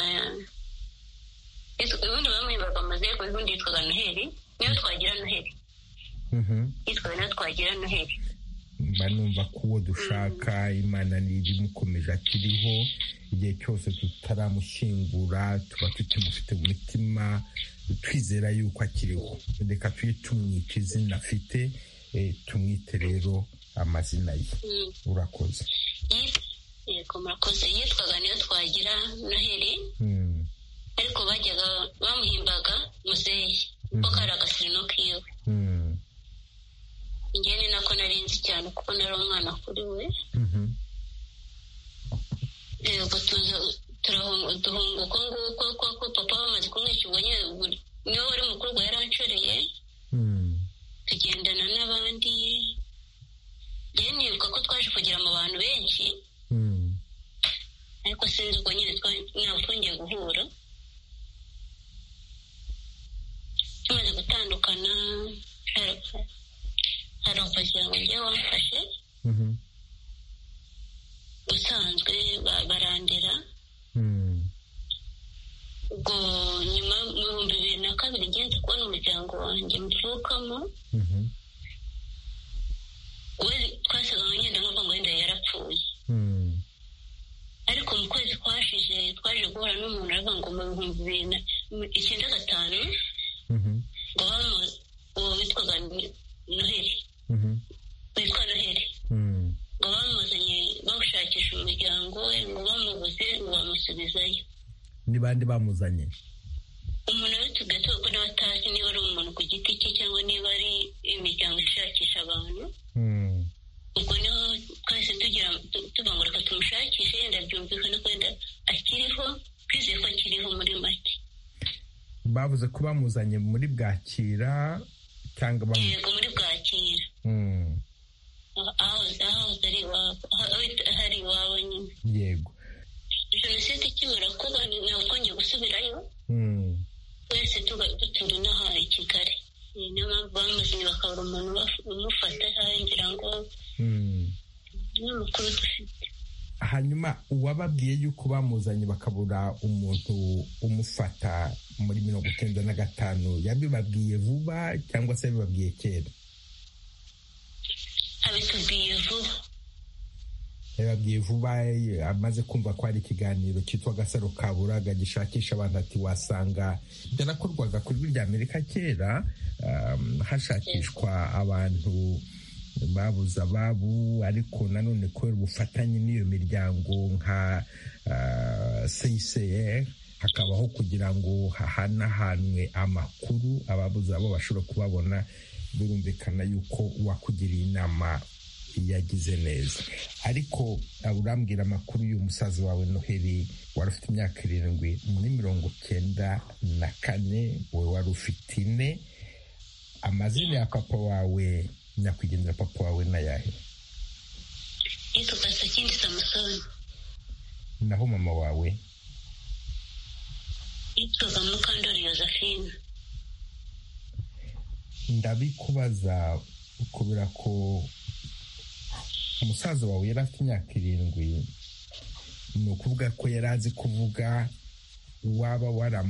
ubundi bamuhimbaga amazeko, ubundi yitwaga Noheli. Niyo twagira Noheli. Mhm. Yitwaga niyo twagira Noheli. Banumva ko uwo dushaka Imana n'ibimukomeje akiriho, igihe cyose tutaramushyingura tuba tukimufite mu mitima, twizera yuko akiriho. Reka tuye tumwita izina afite, tumwite rero amazina ye. Urakoze. Yego murakoze. Yitwaga niyo twagira Noheli. Mm. Ariko bajyaga bamuhimbaga muzehe kuko kari agasirino kiwe. Mm. Njye ni nako nari nzi cyane kuko nari umwana kuri we. Mhm. Yego turahunga duhunguka nguko kuko papa bamaze kumwica, ubwo nyine niwe wari mukuru, ngo yaranshoreye. Mm. Tugendana n'abandi. Njye nibuka ko twaje kugira mu bantu benshi. Mm. Ariko sinzi ubwo nyine ntabwo twongeye guhura. Tumaze gutandukana hari ukagira ngo njye wamfashe. Mhm. Usanzwe barandera. Mm. Ubwo nyuma mu bihumbi bibiri na kabiri ngenze kubona umuryango wanjye mvukamo. Mhm. We twasaga ngenda nkuko ngo wenda yarapfuye. Mm. Ariko mu kwezi kwashije twaje guhura n'umuntu aravuga ngo mu bihumbi bibiri na icyenda gatanu. Mhm. ngo bamu uwo witwaga Noheli. Mhm. Witwa Noheli. Mm. ngo bamuzanye bawushakisha umuryango we, ngo bamubuze ngo bamusubizayo. Ni bande bamuzanye? Umuntu witubwiye ko nawe atazi niba ari umuntu ku giti cye cyangwa niba ari imiryango ishakisha abantu. Mm. Ubwo niho twese tugira tuvuga ngo reka tumushakishe, yenda byumvikana ko wenda akiriho, twizeye ko akiriho muri make. Bavuze ko bamuzanye muri Bwakira cyangwa bamu... Yego muri Bwakira. Mm. Aho aho ari iwabo, hari iwabo nyine. Yego. Jenoside ikimara kuba ntabwo twongeye gusubirayo. Mm. Twese dutura inaha i Kigali. Niyo mpamvu bamuzanye bakabura umuntu umufata, ngira ngo niyo makuru dufite. Hanyuma uwababwiye yuko bamuzanye bakabura umuntu umufata muri mirongo icyenda na gatanu, yabibabwiye vuba cyangwa se yabibabwiye kera? Abitubwiye vuba. Yababwiye vuba amaze kumva ko hari ikiganiro cyitwa Agasaro Kaburaga gishakisha abantu, ati wasanga byarakorwaga kuri Ijwi ry'Amerika kera, um, hashakishwa abantu babuze ababo, ariko nanone kubera ubufatanye n'iyo miryango nka uh, C I C R hakabaho kugira ngo hahanahanwe amakuru ababuze abo bashobora kubabona. Birumvikana yuko wakugiriye inama yagize neza. Ariko urambwira amakuru y'umusaza wawe Noheli wari ufite imyaka irindwi muri mirongo cyenda na kane, wowe wari ufite ine. Amazina ya papa wawe nyakwigendera papa wawe n'ayahe? Yitwa Sakindi Samusoni. Naho mama wawe? Yitwa Mukandori Josephine. Ndabikubaza kubera ko umusaza wawe yari afite imyaka irindwi, ni ukuvuga ko yari azi kuvuga. Waba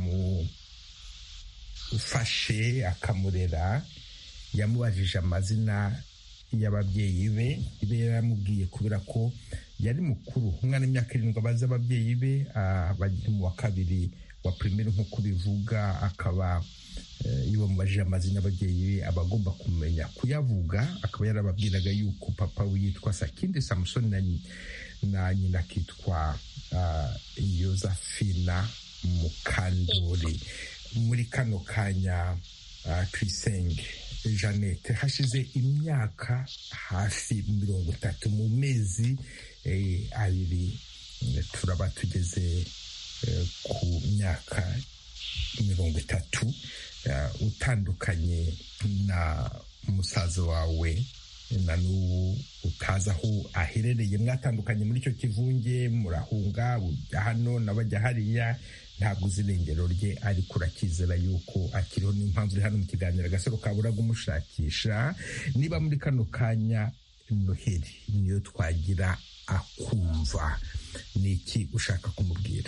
waramufashe akamurera, yamubajije amazina y'ababyeyi be, ibe yaramubwiye kubera ko yari mukuru. Umwana w'imyaka irindwi abaza ababyeyi be, mu wa kabiri wa primaire nk'uko bivuga, akaba iyo bamubajije amazina y'ababyeyi be aba agomba kumenya kuyavuga. Akaba yarababwiraga yuko papa we yitwa Sakindi Samusoni na nyina akitwa Josephine Mukandori. Muri kano kanya Tuyisenge Jeannette, hashize imyaka hafi mirongo itatu, mu mezi abiri turaba tugeze ku myaka mirongo itatu utandukanye na musaza wawe, na n'ubu utazi aho aherereye. Mwatandukanye muri icyo kivunge, murahunga, ujya hano n'abajya hariya, ntabwo uzi irengero rye, ariko urakizera yuko akiriho. Niyo mpamvu uri hano mu kiganiro Agasaro kaburaga umushakisha. Niba muri kano kanya Noheli niyo twagira akumva, ni iki ushaka kumubwira?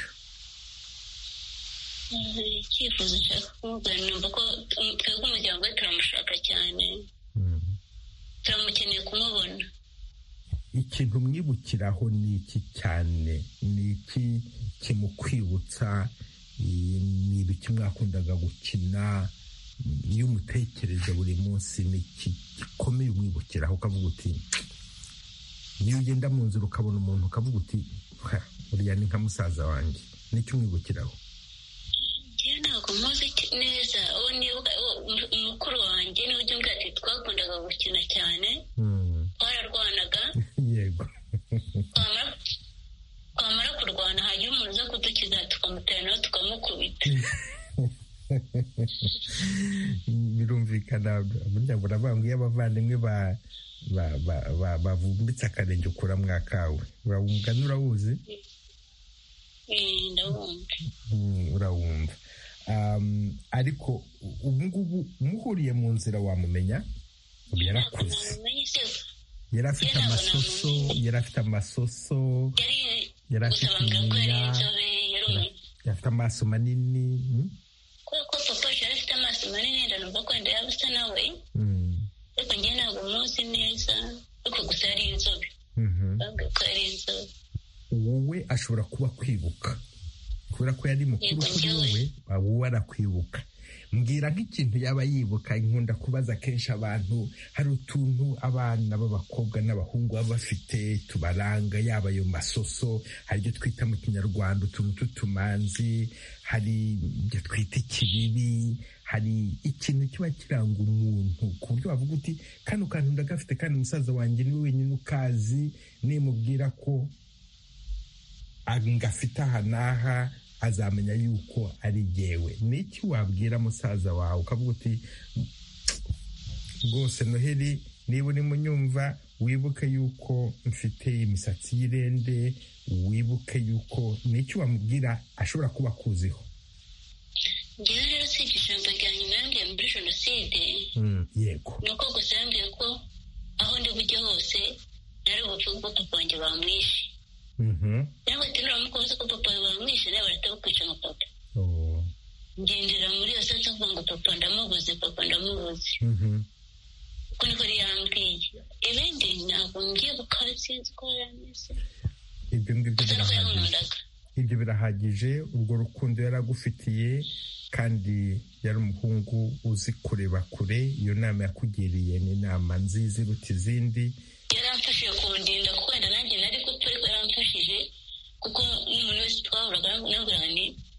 Icyifuzo nshaka kumubwira, numva ko twebwe umuryango we turamushaka cyane, turamukeneye kumubona. Ikintu mwibukiraho ni iki cyane? Ni iki kimukwibutsa? Ni ibiki mwakundaga gukina? Iyo umutekereje buri munsi, ni iki gikomeye umwibukiraho ukavuga uti, niyo ugenda mu nzira ukabona umuntu ukavuga uti uriya ni nka musaza wanjye? Ni iki umwibukiraho? Njyewe ntabwo muzi neza, uwo nibuka umukuru wanjye niwe ujya umbwira ati twakundaga gukina cyane, twararwanaga. Yego. Twamara kurwana hagira umuntu uza kudukiza tukamutera nawe tukamukubita. Birumvikana. Burya buravuga ngo iyo abavandimwe bavumbitse akarenge ukura mwakawe. Urawumva n'urawuzi? Ndawumva. Urawumva. Ariko ubu ngubu muhuriye mu nzira wamumenya? Ubu yarakuze, yari afite amasoso, yari afite amasoso, yari afite inyinya, yari afite amaso manini. Kuko papa yari afite amaso manini, ndanumva ko wenda yaba asa nawe, ariko njye ntabwo muzi neza, ariko gusa yari inzobe. Bavuga ko yari inzobe. Wowe ashobora kuba kwibuka kubera ko yari mukuru kuri wowe, wowe arakwibuka. Mbwira nk'ikintu yaba yibuka. Nkunda kubaza kenshi abantu, hari utuntu abana b'abakobwa n'abahungu baba bafite tubaranga, yaba ayo masoso, hari ibyo twita mu kinyarwanda utuntu tw'utumanzi, hari ibyo twita ikibiri, hari ikintu kiba kiranga umuntu ku buryo wavuga uti kano kantu ndagafite kandi umusaza wanjye niwe wenyine ukazi, nimubwira ko ngafite aha n'aha azamenya yuko ari jyewe. Ni iki wabwira musaza wawe ukavuga uti rwose Noheli, niba uri munyumva, wibuke yuko mfite imisatsi y'irende, wibuke yuko, ni iki wamubwira ashobora kuba akuziho? Njyewe rero si ijambo rya nyuma yambwiye muri jenoside. Yego. Ni uko gusa yambwiye ko aho ndi bujye hose nari bupfe kuko papa wanjye bamwishe. Ntabwo ati nuramukoze ko papa bamwishe, nawe barahita bakwica nka papa. Ngendera muri iyo sasa kuvuga ngo papa ndamubuze, papa ndamubuze. Uko niko yambwiye. Ibindi ntabwo ngiye bukazi ko yameze. Ibyo ngibyo birahagije. Ibyo birahagije. Urwo rukundo yaragufitiye, kandi yari umuhungu uzi kureba kure. Iyo nama yakugiriye ni inama nziza iruta izindi. Yaramfashije kundinda kuko wenda nanjye nari gupfa, ariko yaramfashije kuko n'umuntu wese twahuraga nabwira ni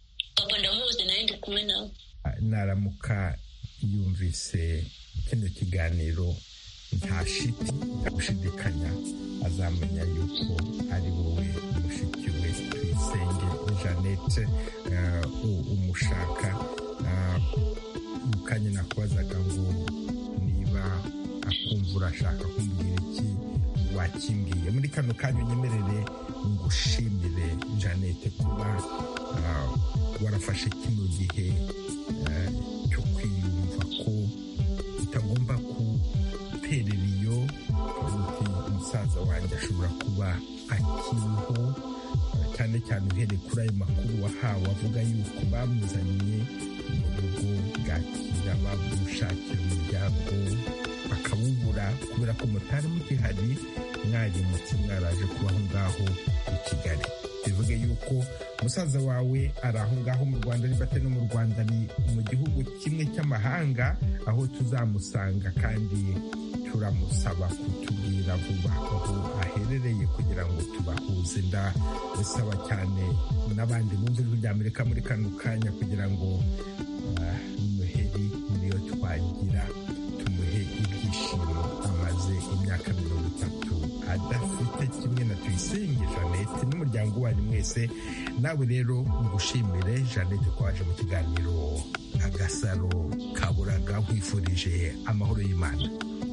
papa ndamuzi nawe ndi kumwe nawe. Naramuka yumvise kino kiganiro nta shiti nta gushidikanya azamenya yuko ari wowe mushiki we Tuyisenge Jeannette umushaka. Mukanya nakubazaga ngo niba akumva urashaka kumbwira iki wakimbwiye. Muri kano kanya unyemerere ngushimire Jeannette kuba warafashe kino gihe cyo kwiyumva ko utagomba guterera iyo uti umusaza wanjye ashobora kuba akiriho, cyane cyane uhereye kuri ayo makuru wahawe avuga yuko bamuzaniye mu rugo bwakira bamushakira umuryango bakawubura kubera ko mutari mukihari, mwarimutse mwaraje kuba aho ngaho i Kigali. Bivuge yuko musaza wawe ari aho ngaho mu Rwanda, niba atari no mu Rwanda ari mu gihugu kimwe cy'amahanga aho tuzamusanga, kandi turamusaba kutubwira vuba aho aherereye kugira ngo tubahuze. Ndasaba cyane n'abandi bumva ijwi ry'Amerika muri kano kanya kugira ngo Noheli niyo twagira tumuhe ibyishimo. Amaze imyaka mirongo itatu adafite, kimwe na Tuyisenge Jeannette n'umuryango wanyu mwese. Nawe rero ngushimire Jeannette ko waje mu kiganiro Agasaro Kaburaga, nkwifurije amahoro y'Imana.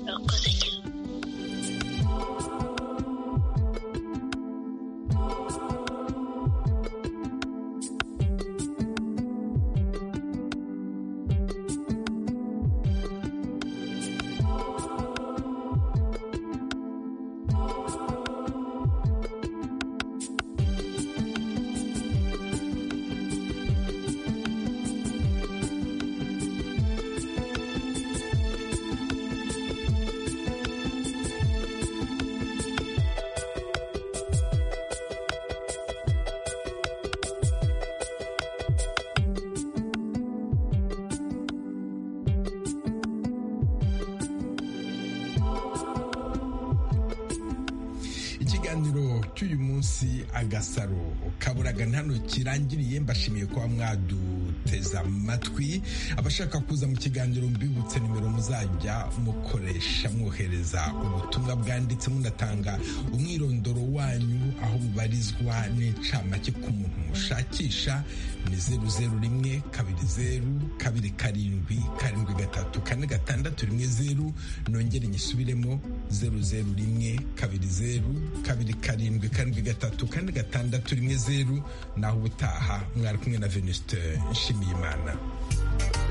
Ikiganiro cy'uyu munsi Agasaro Kaburaga hano kirangiriye. Mbashimiye kuba mwaduteza amatwi. Abashaka kuza mu kiganiro mbibutse nimero muzajya mukoresha mwohereza ubutumwa bwanditse, munatanga umwirondoro wanyu, aho bubarizwa n'incamake ku muntu mushakisha. Ni zeru zeru rimwe kabiri zeru kabiri karindwi karindwi gatatu kane gatandatu rimwe zeru. Nongere nyisubiremo zeru zeru rimwe kabiri zeru kabiri karindwi karindwi gatatu kane gatandatu rimwe zeru. Naho ubutaha mwari kumwe na Venuste Nshimiyimana.